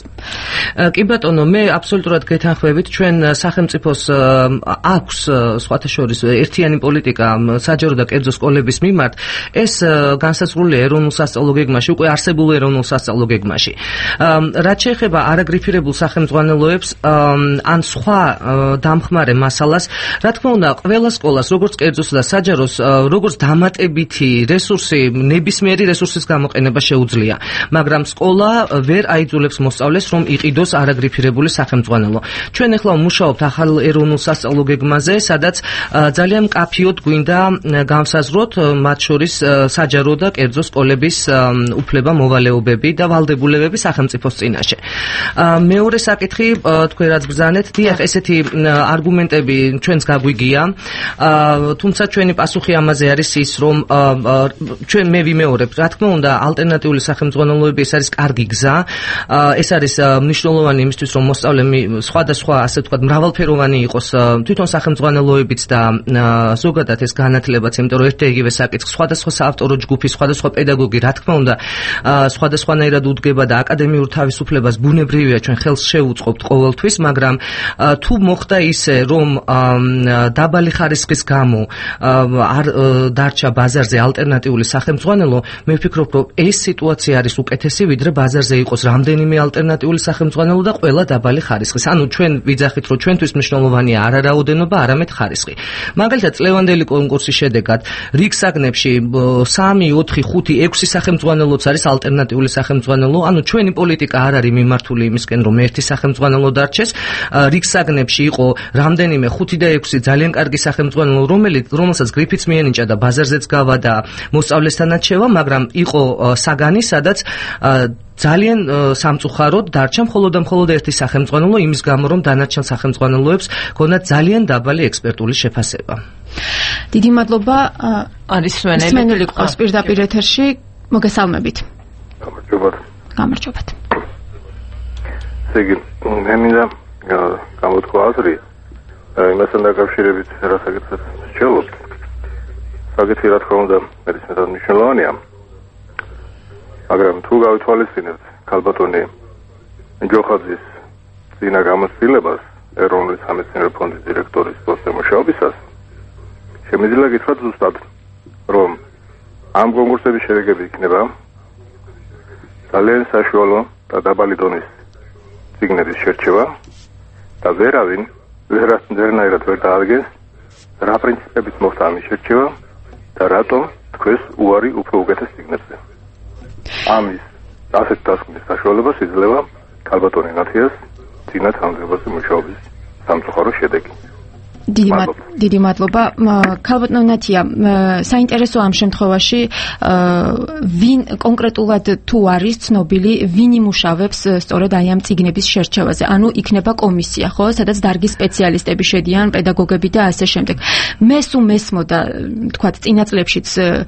კი ბატონო, მე აბსოლუტურად გეთანხმებით, ჩვენ სახელმწიფოს აქვს სხვათა შორის ერთიანი პოლიტიკა საჯარო და კერძო სკოლების მიმართ. ეს განსაზღვრულია ეროვნულ სასწავლო გეგმაში, უკვე არსებულ ეროვნულ სასწავლო გეგმაში. რაც შეეხება არაგრიფირებულ სახელმძღვანელოებს ან სხვა დამხმარე მასალას, რა თქმა უნდა, ყველა სკოლას, როგორც კერძოსა და საჯაროს, როგორც დამატებითი რესურსი, ნებისმიერი რესურსის გამოყენება შეუძლია, მაგრამ სკოლა ვერ აიძულებს მოსწავლეს, რომ იყიდოს არაგრიფირებული სახელმძღვანელო. ჩვენ ახლა ვმუშაობთ ახალ ეროვნულ სასწავლო გეგმაზე, სადაც ძალიან მკაფიოდ გვინდა განსაზღვროთ მათ შორის საჯარო და კერძო სკოლების უფლება, მოვალეობები და ვალდებულებები სახელმწიფოს წინაშე. მეორე საკითხი, თქვენ რაც ბრძანეთ, დიახ, ესეთი არგუმენტები ჩვენს გაგვიგია, თუმცა ჩვენი პასუხი ამაზე არის ის, რომ ჩვენ მე ვიმეორებ, რა თქმა უნდა, ალტერნატიული სახელმძღვანელოები ეს არის კარგი გზა. ეს არის მნიშვნელოვანი იმისთვის, რომ მოსწავლე სხვადასხვა, ასე ვთქვათ, მრავალფეროვანი იყოს თვითონ სახელმძღვანელოებიც და ზოგადად ეს განათლებაც, იმიტომ რომ ერთ და იგივე საკითხს სხვადასხვა საავტორო ჯგუფი, სხვადასხვა პედაგოგი, რა თქმა უნდა, სხვადასხვანაირად უდგება და აკადემიურ თავისუფლებას ბუნებრივია ჩვენ ხელს შევუწყობთ ყოველთვის, მაგრამ თუ მოხდა ისე, რომ დაბალი ხარისხის გამო არ დარჩა ბაზარზე ალტერნატიული სახელმძღვანელო, მე ვფიქრობ, რომ ეს სიტუაცია არის უკეთესი, ვიდრე ბაზარზე იყოს რამდენიმე ალტერნატიული სახელმძღვანელო და ყველა დაბალი ხარისხის. ანუ ჩვენ ვიძახით, რომ ჩვენთვის მნიშვნელოვანია არა რაოდენობა, არამედ ხარისხი. მაგალითად, წლევანდელი კონკურსის შედეგად რიგ საგნებში სამი, ოთხი, ხუთი, ექვსი სახელმძღვანელოც არის ალტერნატიული სახელმძღვანელო. ანუ ჩვენი პოლიტიკა არ არის მიმართული იმისკენ, რომ ერთი სახელმძღვანელო დარჩეს. რიგ საგნებში იყო რამდენიმე ხუთი და ექვსი ძალიან კარგი სახელმძღვანელო, რომელიც რომელსაც გრიფიც მიენიჭა და ბაზარზეც გავა და მოსწავლესთანაც შევა, მაგრამ იყო საგანი, სადაც ძალიან სამწუხაროდ დარჩა მხოლოდ და მხოლოდ ერთი სახელმძღვანელო იმის გამო, რომ დანარჩენ სახელმძღვანელოებს ჰქონდათ ძალიან დაბალი ექსპერტული შეფასება. დიდი მადლობა. არის სვენელი. სვენელი ყავს პირდაპირ ეთერში. მოგესალმებით. გამარჯობათ. გამარჯობათ. სეგი, მე მინდა გამოთქვა აზრი იმასთან დაკავშირებით, რასაც შეძლოთ. საკითხი რა თქმა უნდა მეტად მნიშვნელოვანია. მაგრამ თუ გავითვალისწინებთ ქალბატონი ჯოხაძის წინა გამოცდილებას ეროვნული სამეცნიერო ფონდის დირექტორის პოსტზე მუშაობისას, შემიძლია გითხრათ ზუსტად, რომ ამ კონკურსების შედეგები იქნება ძალიან საშუალო და დაბალი დონის წიგნების შერჩევა და ვერავინ ვერასდროინაირად ვერ დაადგენს რა პრინციპებით მოხდა ამის შერჩევა და რატომ თქვენს უარი უფრო უკეთეს წიგნებზე. ამის ასეთ დასკვნის საშუალებას იძლევა ქალბატონი ნათიას წინა თანამდებობაზე მუშაობის სამწუხარო შედეგი. დიდი მადლობა. ქალბატონ ნათია, საინტერესო ამ შემთხვევაში ვინ კონკრეტულად თუ არის ცნობილი, ვინ იმუშავებს სწორედ აი ამ წიგნების შერჩევაზე? ანუ იქნება კომისია, ხო, სადაც დარგის სპეციალისტები შედიან, პედაგოგები და ასე შემდეგ. მე სულ მესმოდა, თქვათ, წინა წლებშიც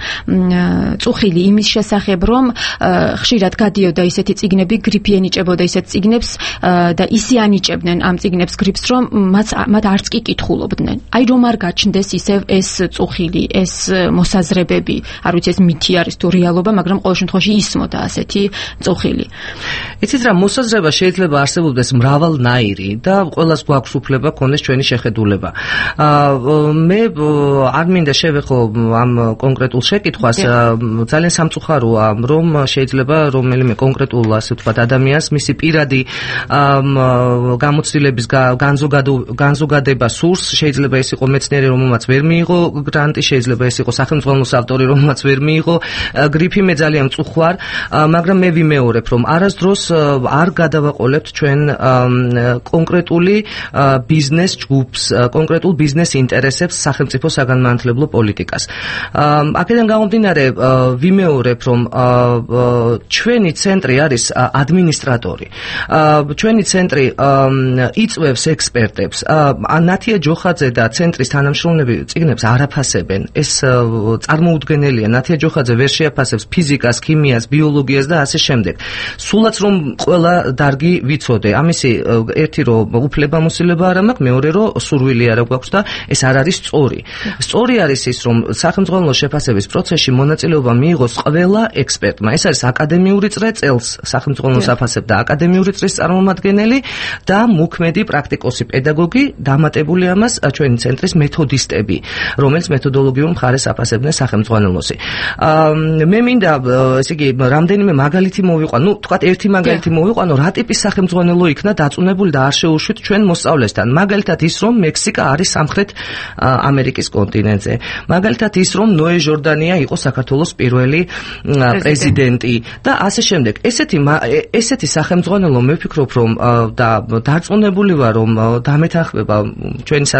წუხილი იმის შესახებ, რომ ხშირად გადიოდა ისეთი წიგნები, გრიფი ენიჭებოდა ისეთ წიგნებს და ისე ანიჭებდნენ ამ წიგნებს გრიფს, რომ მათ არც კი კითხულობდნენ. აი რომ არ გაჩნდეს ისევ ეს წუხილი, ეს მოსაზრებები, არ ვიცი ეს მითი არის თუ რეალობა, მაგრამ ყოველ შემთხვევაში ისმოდა ასეთი წუხილი. იცით რა, მოსაზრება შეიძლება არსებობდეს მრავალნაირი და ყველას გვაქვს უფლება გქონდეს ჩვენი შეხედულება. მე არ მინდა შევეხო ამ კონკრეტულ შეკითხვას, ძალიან სამწუხაროა, რომ შეიძლება რომელიმე კონკრეტულ, ასე ვთქვათ, ადამიანს მისი პირადი გამოცდილების განზოგადება სურს, შეიძლება ეს იყო მეცნიერი, რომელმაც ვერ მიიღო გრანტი, შეიძლება ეს იყო სახელმძღვანელოს ავტორი, რომელმაც ვერ მიიღო გრიფი, მე ძალიან მწუხვარ, მაგრამ მე ვიმეორებ, რომ არასდროს არ გადავაყოლებთ ჩვენ კონკრეტული ბიზნეს ჯგუფს, კონკრეტულ ბიზნეს ინტერესებს სახელმწიფო საგანმანათლებლო პოლიტიკას. აქედან გამომდინარე, ვიმეორებ, რომ ჩვენი ცენტრი არის ადმინისტრატორი. ჩვენი ცენტრი იწვევს ექსპერტებს. ნათია ჯოხაძე და ცენტრის თანამშრომლები წიგნებს არ აფასებენ. ეს წარმოუდგენელია. ნათია ჯოხაძე ვერ შეაფასებს ფიზიკას, ქიმიას, ბიოლოგიას და ასე შემდეგ. სულაც რომ ყველა დარგი ვიცოდე. ამისი ერთი რომ უფლებამოსილება არ მაქვს, მეორე რომ სურვილი არ გვაქვს და ეს არ არის სწორი. სწორი არის ის, რომ სახელმძღვანელო შეფასების პროცესში მონაწილეობა მიიღოს ყველა ექსპერტმა. ეს არის აკადემიური წრე, წელს სახელმძღვანელოს აფასებდა აკადემიური წრის წარმომადგენელი და მოქმედი პრაქტიკოსი პედაგოგი, დამატებული ამას ჩვენი ცენტრის მეთოდისტები, რომელიც მეთოდოლოგიურ მხარეს აფასებდნენ სახელმძღვანელოსი. მე მინდა, ესე იგი, რამდენიმე მაგალითი მოვიყვანო, ну, თქვათ ერთი მაგალითი მოვიყვანო, რა ტიპის სახელმძღვანელო იქნა დაწუნებული და არ შეუშვით ჩვენ მოსწავლესთან. მაგალითად ის, რომ მექსიკა არის სამხრეთ ამერიკის კონტინენტზე. მაგალითად ის, რომ ნოე ჟორდანია იყო საქართველოს პირველი პრეზიდენტი და ასე შემდეგ. ესეთი ესეთი სახელმძღვანელო მე ვფიქრობ, რომ და დარწმუნებული ვარ, რომ დამეთანხმება ჩვენი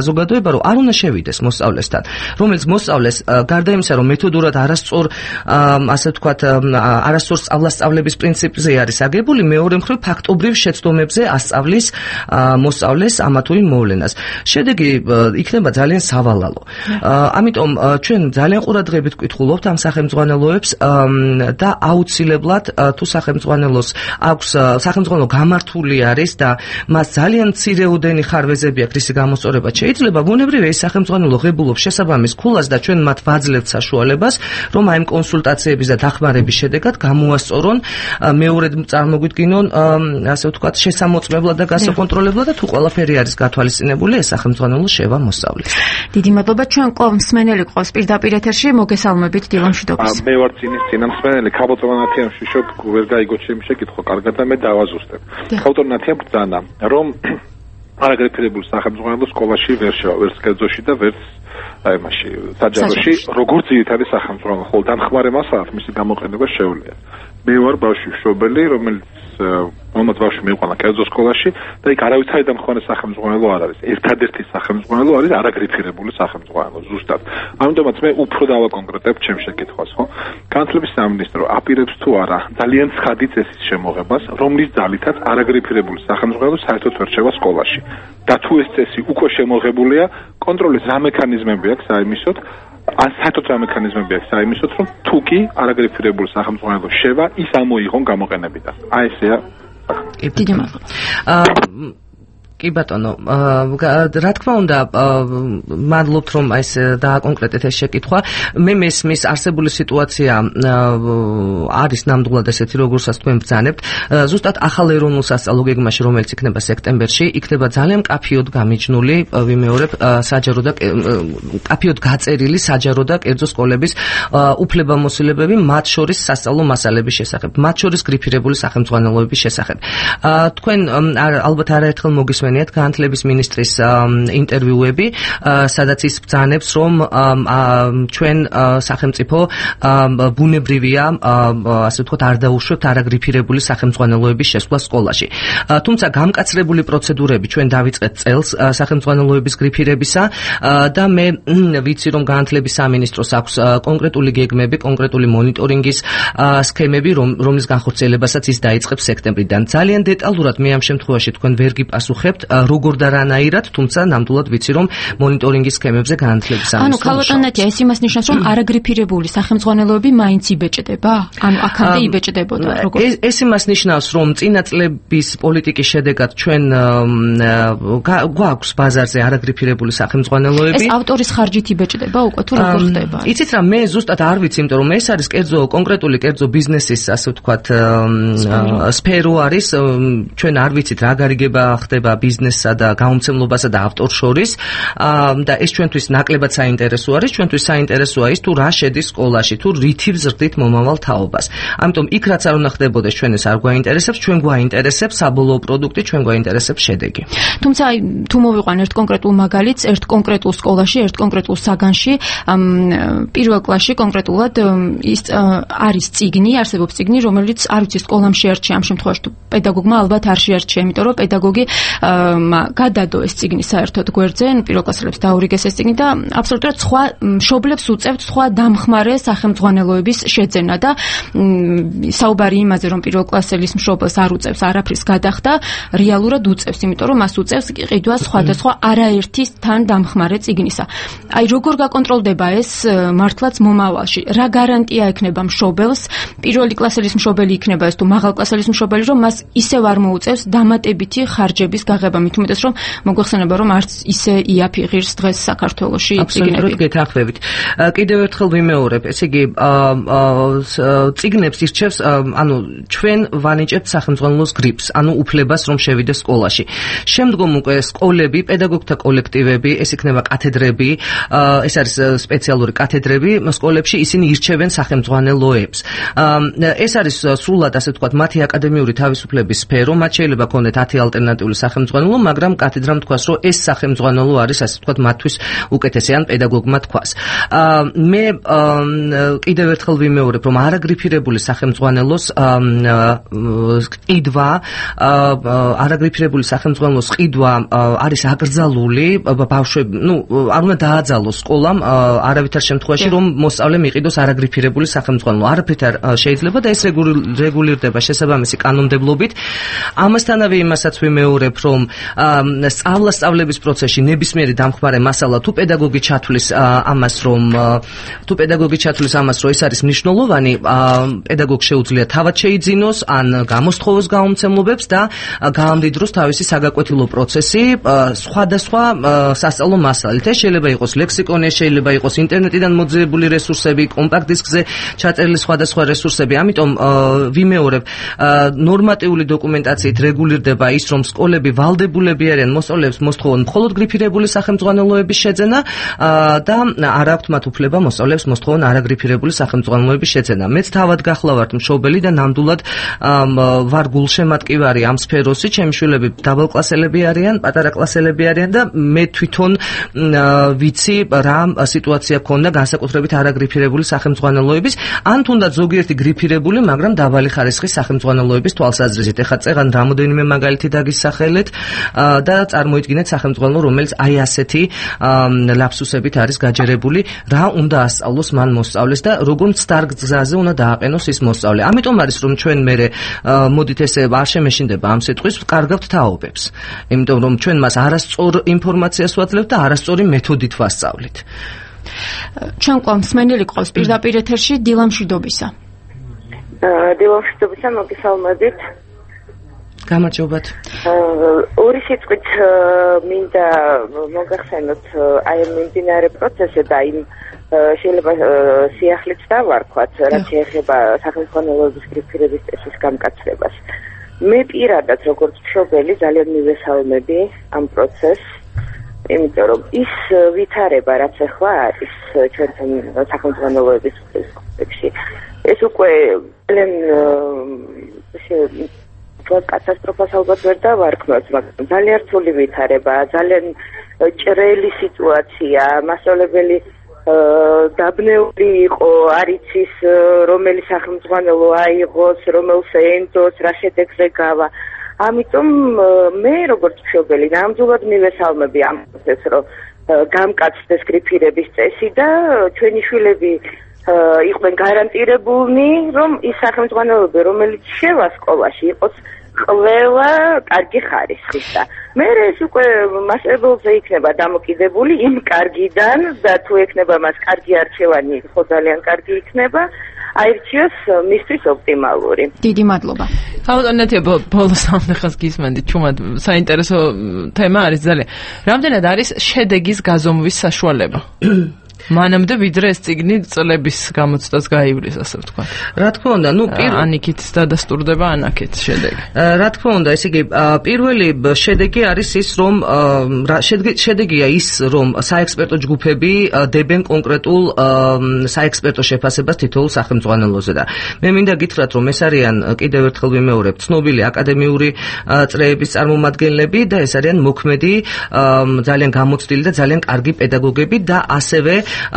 საზოგადოება, რომ არ უნდა შევიდეს მოსწავლესთან, რომელიც მოსწავლეს გარდა იმისა, რომ მეთოდურად არასწორ, ასე ვთქვათ, არასწორ სწავლასწავლების პრინციპზე არის აგებული, მეორე მხრივ ფაქტობრივ შეცდომებზე ასწავლის მოსწავლეს ამა თუ იმ მოვლენას. შედეგი იქნება ძალიან სავალალო. ამიტომ ჩვენ ძალიან ყურადღებით ვკითხულობთ ამ სახელმძღვანელოებს და აუცილებლად თუ სახელმძღვანელოს აქვს სახელმძღვანელო გამართული არის და მას ძალიან მცირეოდენი ხარვეზები აქვს რისი გამოსწორება შეიძლება, ბუნებრივია ეს სახელმძღვანელო ღებულობს შესაბამის ქულას და ჩვენ მათ ვაძლევთ საშუალებას, რომ აი ამ კონსულტაციების და დახმარების შედეგად გამოასწორონ, მეორედ წარმოგვიდგინონ, ასე ვთქვათ, შესამოწმებლად და გასაკონტროლებლად და თუ ყველაფერი არის გათვალისწინებული, ეს სახელმძღვანელო შევა მოსწავლეს. დიდი მადლობა, ჩვენ კვლავ მსმენელი ყავს პირდაპირ ეთერში, მოგესალმებით დილა მშვიდობის. მე ვარ წინის წინამსმენელი, ქალბატონათიან შიშობ ვერ გაიგო ჩემი შეკითხვა, კარგად და მე დავაზუსტებ. ქალბატონათიან ბრძანა, რომ არაგრაფირებული სახელმძღვანელო სკოლაში ვერ შევა, ვერც კერძოში და ვერც აი მასში საჯაროში, როგორც ძირითადი სახელმძღვანელო, ხოლო დამხმარე მასალად მისი გამოყენება შეუძლია. მე ვარ ბავშვი მშობელი, რომელიც მომად ბავშვი მიყანა კერძო სკოლაში და იქ არავითარი დამხმარე სახელმძღვანელო არ არის. ერთადერთი სახელმძღვანელო არის არაგრიფირებული სახელმძღვანელო ზუსტად. ამიტომაც მე უფრო დავაკონკრეტებ ჩემ შეკითხვას, ხო? განათლების სამინისტრო აპირებს თუ არა ძალიან ცხადი წესის შემოღებას, რომლის ძალითაც არაგრიფირებული სახელმძღვანელო საერთოდ ვერ შევა სკოლაში. და თუ ეს წესი უკვე შემოღებულია, კონტროლის რა მექანიზმები აქვს საიმისოდ? ან საერთოდ რა მექანიზმები აქვს საიმისოდ, რომ თუ კი არაგრიფირებული სახელმძღვანელო შევა, ის ამოიღონ გამოყენებიდან. აი ესეა. დიდი მადლობა. კი ბატონო, რა თქმა უნდა, მადლობთ რომ ეს დააკონკრეტეთ ეს შეკითხვა. მე მესმის არსებული სიტუაცია არის ნამდვილად ესეთი, როგორსაც თქვენ ბრძანებთ. ზუსტად ახალ ეროვნულ სასწავლო გეგმაში, რომელიც იქნება სექტემბერში, იქნება ძალიან მკაფიოდ გამიჯნული, ვიმეორებ, საჯარო და მკაფიოდ გაწერილი საჯარო და კერძო სკოლების უფლებამოსილებები, მათ შორის სასწავლო მასალების შესახებ, მათ შორის გრიფირებული სახელმძღვანელოების შესახებ. თქვენ ალბათ არაერთხელ მოგისმენთ განათლების მინისტრის ინტერვიუები, სადაც ის ბრძანებს, რომ ჩვენ სახელმწიფო ბუნებრივია, ასე ვთქვათ, არ დაუშვებთ არაგრიფირებული სახელმძღვანელოების შესვლა სკოლაში. თუმცა გამკაცრებული პროცედურები ჩვენ დავიწყეთ წელს სახელმძღვანელოების გრიფირებისა და მე ვიცი, რომ განათლების სამინისტროს აქვს კონკრეტული გეგმები, კონკრეტული მონიტორინგის სქემები, რომლის განხორციელებასაც ის დაიწყებს სექტემბრიდან. ძალიან დეტალურად მე ამ შემთხვევაში თქვენ ვერ გიპასუხებთ როგორ და რანაირად, თუმცა ნამდვილად ვიცი, რომ მონიტორინგის სქემებზე განათლების სამინისტრო. ანუ ქალბატონათია, ეს იმას ნიშნავს, რომ არაგრიფირებული სახელმძღვანელოები მაინც იბეჭდება? ანუ აქამდე იბეჭდებოდა როგორ? ეს ეს იმას ნიშნავს, რომ წინა წლების პოლიტიკის შედეგად ჩვენ გვაქვს ბაზარზე არაგრიფირებული სახელმძღვანელოები. ეს ავტორის ხარჯით იბეჭდება უკვე თუ როგორ ხდება? იცით რა, მე ზუსტად არ ვიცი, იმიტომ რომ ეს არის კერძო კონკრეტული კერძო ბიზნესის, ასე ვთქვათ, სფერო არის. ჩვენ არ ვიცით რა გარიგება ხდება ბიზნესსა და გაუმცემლობასა და ავტორს შორის და ეს ჩვენთვის ნაკლებად საინტერესო არის. ჩვენთვის საინტერესოა ის, თუ რა შედის სკოლაში, თუ რითი ვზრდით მომავალ თაობას. ამიტომ იქ რაც არ უნდა ხდებოდეს, ჩვენ ეს არ გვაინტერესებს, ჩვენ გვაინტერესებს საბოლოო პროდუქტი, ჩვენ გვაინტერესებს შედეგი. თუმცა აი თუ მოვიყვან ერთ კონკრეტულ მაგალითს, ერთ კონკრეტულ სკოლაში, ერთ კონკრეტულ საგანში, პირველ კლასში კონკრეტულად ის არის წიგნი, არსებობს წიგნი, რომელიც არ ვიცი სკოლამ შეარჩია, ამ შემთხვევაში თუ პედაგოგმა ალბათ არ შეარჩია, იმიტომ რომ პედაგოგი გადადო ეს წიგნი საერთოდ გვერდზე, პირველ კლასელებს დაურიგეს ეს წიგნი და აბსოლუტურად სხვა მშობლებს უწევთ სხვა დამხმარე სახელმძღვანელოების შეძენა და საუბარი იმაზე, რომ პირველ კლასელის მშობელს არ უწევს არაფრის გადახდა, რეალურად უწევს, იმიტომ რომ მას უწევს ყიდვა სხვადასხვა არაერთის თან დამხმარე წიგნისა. აი როგორ გაკონტროლდება ეს მართლაც მომავალში? რა გარანტია ექნება მშობელს, პირველი კლასელის მშობელი იქნება ეს თუ მაღალ კლასელის მშობელი, რომ მას ისევ არ მოუწევს დამატებითი ხარჯების გაღება, მით უმეტეს რომ მოგვეხსენება, რომ არც ისე იაფიღირს დღეს საქართველოში წიგნები. აბსოლუტურად გეთანხმებით. კიდევ ერთხელ ვიმეორებ, ესე იგი წიგნებს ირჩევს, ანუ ჩვენ ვანიჭებთ სახელმძღვანელოს გრიფს, ანუ უფლებას რომ შევიდეს სკოლაში. შემდგომ უკვე სკოლები, პედაგოგთა კოლექტივები, ეს იქნება კათედრები, ეს არის სპეციალური კათედრები, სკოლებში ისინი ირჩევენ სახელმძღვანელოებს. ეს არის სრულად, ასე ვთქვათ, მათი აკადემიური თავისუფლების სფერო, მათ შეიძლება ქონდეთ ათი ალტერნატიული სახელმძღვანელო სახელმძღვანელო, მაგრამ კათედრამ თქვას, რომ ეს სახელმძღვანელო არის, ასე ვთქვათ, მათთვის უკეთესი, ან პედაგოგმა თქვას. მე კიდევ ერთხელ ვიმეორებ, რომ არაგრიფირებული სახელმძღვანელოს ყიდვა, არაგრიფირებული სახელმძღვანელოს ყიდვა არის აკრძალული ბავშვები, ну, არ უნდა დააძალოს სკოლამ არავითარ შემთხვევაში, რომ მოსწავლე მიყიდოს არაგრიფირებული სახელმძღვანელო. არაფრით არ შეიძლება და ეს რეგულირდება შესაბამისი კანონმდებლობით. ამასთანავე იმასაც ვიმეორებ, რომ სწავლა-სწავლების პროცესში ნებისმიერი დამხმარე მასალა თუ პედაგოგი ჩათვლის ამას, რომ თუ პედაგოგი ჩათვლის ამას, რომ ეს არის მნიშვნელოვანი, პედაგოგს შეუძლია თავად შეიძინოს ან გამოსთხოვოს გაუმცემლობებს და გაამდიდროს თავისი საგაკვეთილო პროცესი სხვადასხვა სასწავლო მასალით. ეს შეიძლება იყოს ლექსიკონი, შეიძლება იყოს ინტერნეტიდან მოძიებული რესურსები, კომპაქტ დისკზე ჩაწერილი სხვადასხვა რესურსები. ამიტომ ვიმეორებ, ნორმატიული დოკუმენტაციით რეგულირდება ის, რომ სკოლები ვალდებულები არიან მოსწავლეებს მოსთხოვონ მხოლოდ გრიფირებული სახელმძღვანელოების შეძენა და არ აქვთ მათ უფლება მოსწავლეებს მოსთხოვონ არაგრიფირებული სახელმძღვანელოების შეძენა. მეც თავად გახლავართ მშობელი და ნამდვილად ვარ გულშემატკივარი ამ სფეროსი, ჩემი შვილები დაბალკლასელები არიან, პატარა კლასელები არიან და მე თვითონ ვიცი რა სიტუაცია ქონდა განსაკუთრებით არაგრიფირებული სახელმძღვანელოების, ან თუნდაც ზოგიერთი გრიფირებული, მაგრამ დაბალი ხარისხის სახელმძღვანელოების თვალსაზრისით. ეხლა წეღან რამოდენიმე მაგალითი დაგისახელეთ და წარმოიდგინეთ სახელმძღვანელო, რომელიც აი ასეთი ლაფსუსებით არის გაჯერებული, რა უნდა ასწავლოს მან მოსწავლეს და როგორ მცდარ გზაზე უნდა დააყენოს ის მოსწავლე. ამიტომ არის რომ ჩვენ მერე მოდით ესე არ შემეშინდება ამ სიტყვის, კარგავთ თაობებს. იმიტომ რომ ჩვენ მას არასწორ ინფორმაციას ვაძლევთ და არასწორი მეთოდით ვასწავლით. ჩვენ ყომსმენელი ყავს პირდაპირ ეთერში დილა მშვიდობისა. დილა მშვიდობისა, მოგესალმებით. გამარჯობათ. ორი სიტყვით მინდა მოგახსენოთ აი ამ მიმდინარე პროცესზე და იმ შეიძლება სიახლეც დავარქვათ, რაც შეეხება სახელმძღვანელოების გრიფირების წესის გამკაცრებას. მე პირადად როგორც მშობელი ძალიან მივესალმები ამ პროცესს, იმიტომ რომ ის ვითარება, რაც ახლა არის ჩვენთან სახელმძღვანელოების კოდექსში, ეს უკვე ძალიან კატასტროფას ალბათ ვერ დავარქმევთ, მაგრამ ძალიან რთული ვითარება, ძალიან ჭრელი სიტუაცია, მასწავლებელი დაბნეული იყო, არ იცის რომელი სახელმძღვანელო აიღოს, რომელს ენდოს, რა შედეგზე გავა. ამიტომ მე როგორც მშობელი ნამდვილად მივესალმები ამ პროცესს, რომ გამკაცდეს გრიფირების წესი და ჩვენი შვილები იყვნენ გარანტირებულნი, რომ ის სახელმძღვანელოები, რომელიც შევა სკოლაში, იყოს ყველა კარგი ხარისხის და მე ეს უკვე მასწავლებელზე იქნება დამოკიდებული იმ კარგიდან და თუ ექნება მას კარგი არჩევანი, ხო ძალიან კარგი იქნება. აირჩიოს მისთვის ოპტიმალური. დიდი მადლობა. ხალხონეთია ბოლოს ამხას გისმენდით, ჩუმად საინტერესო თემა არის ძალიან. რამდენად არის შედეგის გაზომვის საშუალება? მანამდე ვიდრე ეს წიგნი წლების გამოცდას გაივლის, ასე ვთქვა. რა თქმა უნდა, ну ანიქით დადასტურდება ანაკეთ შედეგი. რა თქმა უნდა, ესე იგი პირველი შედეგი არის ის, რომ შედეგია ის, რომ საექსპერტო ჯგუფები დებენ კონკრეტულ საექსპერტო შეფასებას თითოეულ სახელმძღვანელოზე და მე მინდა გითხრათ, რომ ეს არიან კიდევ ერთხელ ვიმეორებ, ცნობილი აკადემიური წრეების წარმომადგენლები და ეს არიან მოქმედი, ძალიან გამოცდილი და ძალიან კარგი პედაგოგები და ასევე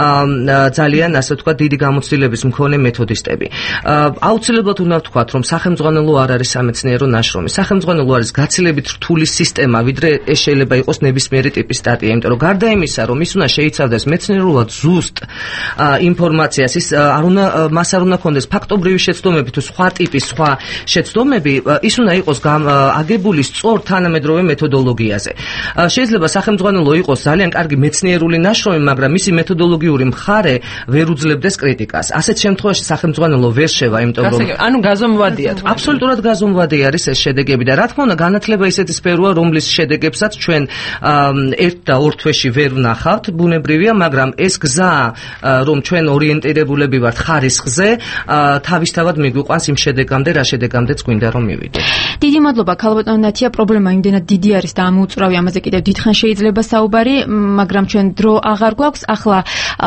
ძალიან ასე ვთქვათ დიდი გამოცდილების მქონე მეთოდისტები. აუცილებლად უნდა ვთქვათ, რომ სახელმძღვანელო არ არის სამეცნიერო ნაშრომი. სახელმძღვანელო არის გაცილებით რთული სისტემა, ვიდრე ეს შეიძლება იყოს ნებისმიერი ტიპის სტატია, იმიტომ რომ გარდა იმისა, რომ ის უნდა შეიცავდეს მეცნიერულად ზუსტ ინფორმაციას, ის არ უნდა მას არ უნდა ქონდეს ფაქტობრივი შეცდომები თუ სხვა ტიპის სხვა შეცდომები, ის უნდა იყოს აგებული სწორ თანამედროვე მეთოდოლოგიაზე. შეიძლება სახელმძღვანელო იყოს ძალიან კარგი მეცნიერული ნაშრომი, მაგრამ მისი მეთოდოლოგიური მხარე ვერ უძლებდეს კრიტიკას. ასეთ შემთხვევაში სახელმძღვანელო ვერ შევა, იმიტომ რომ ანუ გაზომვადია თქვა. აბსოლუტურად გაზომვადი არის ეს შედეგები და რა თქმა უნდა განათლება ისეთი სფეროა, რომლის შედეგებსაც ჩვენ ერთ და ორ თვეში ვერ ვნახავთ, ბუნებრივია, მაგრამ ეს გზა, რომ ჩვენ ორიენტირებულები ვართ ხარისხზე, თავისთავად მიგვიყვანს იმ შედეგამდე, რა შედეგამდეც გვინდა რომ მივიდეთ. დიდი მადლობა, ქალბატონო ნათია, პრობლემა იმდენად დიდი არის და ამოუწურავი, ამაზე კიდევ დიდხან შეიძლება საუბარი, მაგრამ ჩვენ დრო აღარ გვაქვს. ახლა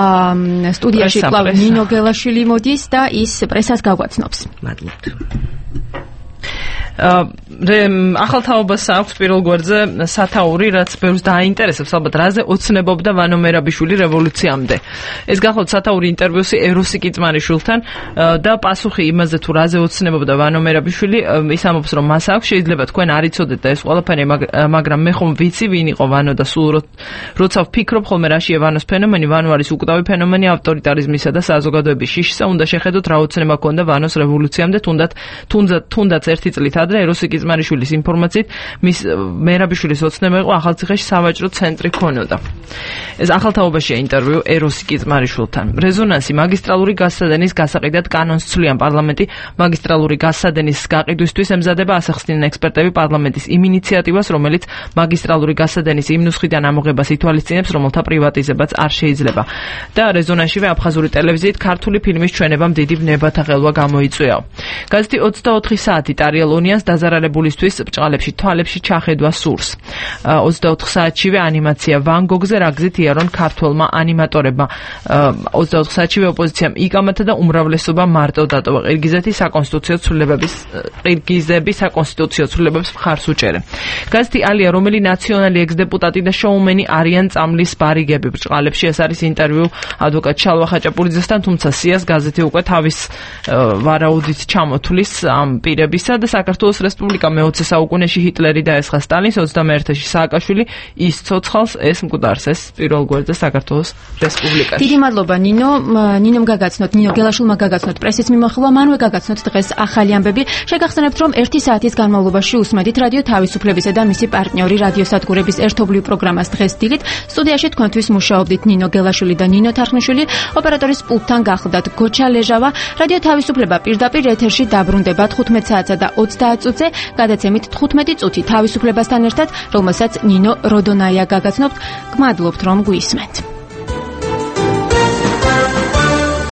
სტუდიაში კლავ ნინო გელაშვილი მოდის და ის პრესას გაგვაცნობს. მადლობთ. ახალ თაობას აქვს პირველ გვერდზე სათაური, რაც ბევრს დააინტერესებს, ალბათ რაზე ოცნებობდა ვანო მერაბიშვილი რევოლუციამდე. ეს გახლავთ სათაური ინტერვიუსი ეროსი კიწმარიშვილთან და პასუხი იმაზე თუ რაზე ოცნებობდა ვანო მერაბიშვილი, ის ამბობს, რომ მას აქვს, შეიძლება თქვენ არ იცოდეთ და ეს ყველაფერი, მაგრამ მე ხომ ვიცი ვინ იყო ვანო და სულ როცა ვფიქრობ ხოლმე რაშია ვანოს ფენომენი, ვანო არის უკვდავი ფენომენი ავტორიტარიზმისა და საზოგადოების შიშისა, უნდა შეხედოთ რა ოცნება ჰქონდა ვანოს რევოლუციამდე, თუნდაც თუნდაც ერთი წლით ადრე ეროსი კიწმარიშვილის ინფორმაციით მის მერაბიშვილის ოცნება იყო ახალციხეში სავაჭრო ცენტრი ქონოდა. ეს ახალ თაობაშია ინტერვიუ ეროსი კიწმარიშვილთან. რეზონანსი მაგისტრალური გასადენის გასაყიდად კანონს ცვლიან პარლამენტი მაგისტრალური გასადენის გაყიდვისთვის ემზადება ასახსნიან ექსპერტები პარლამენტის იმ ინიციატივას, რომელიც მაგისტრალური გასადენის იმ ნუსხიდან ამოღებას ითვალისწინებს, რომელთა პრივატიზებაც არ შეიძლება. და რეზონანსშივე აფხაზური ტელევიზიით ქართული ფილმის ჩვენებამ დიდი ბნებათა ღელვა გამოიწვიაო. გაზეთი ოცდაოთხი საათი ტარიელ ონიანს დაზარალებულისთვის ბჭყალებში თვალებში ჩახედვა სურს. ოცდაოთხ საათშივე ანიმაცია ვან გოგზე, რა გზით იარონ ქართველმა ანიმატორებმა. ოცდაოთხ საათშივე ოპოზიციამ იკამათა და უმრავლესობა მარტო დატოვა. ყირგიზეთის საკონსტიტუციო ცვლილებების ყირგიზების საკონსტიტუციო ცვლილებებს მხარს უჭერენ. გაზეთი ალია, რომელი ნაციონალი ექს-დეპუტატი და შოუმენი არიან წამლის ბარიგები ბჭყალებში. ეს არის ინტერვიუ ადვოკატ შალვა ხაჭაპურიძესთან, თუმცა სიას გაზეთი უკვე თავის ვარაუდით ჩამოთვლის ამ პირებისა და საქართველოს რესპუბლიკა მეოცე საუკუნეში ჰიტლერი დაესხა სტალინს, ოცდამეერთეში სააკაშვილი ის ცოცხალს, ეს მკვდარს, ეს პირველ გვერდზე საქართველოს რესპუბლიკაში. დიდი მადლობა ნინო, ნინომ გაგაცნოთ, ნინო გელაშვილმა გაგაცნოთ პრესის მიმოხილვა, მანვე გაგაცნოთ დღეს ახალი ამბები. შეგახსენებთ, რომ ერთი საათის განმავლობაში უსმედით რადიო თავისუფლებისა და მისი პარტნიორი რადიოსადგურების ერთობლივ პროგრამას დღეს დილით. სტუდიაში თქვენთვის მუშაობდით ნინო გელაშვილი და ნინო თარხნიშვილი, ოპერატორის პულტთან გახლდათ გოჩა ლეჟავა. რადიო თავისუფლება პირდაპირ ეთერში დაბრუნდება თხუთმეტ საათსა და ოცდაათ წუთზე, გადაცემით თხუთმეტი წუთი თავისუფლებასთან ერთად, რომელსაც ნინო როდონაია გაგაცნობთ. გმადლობთ, რომ გვისმენთ.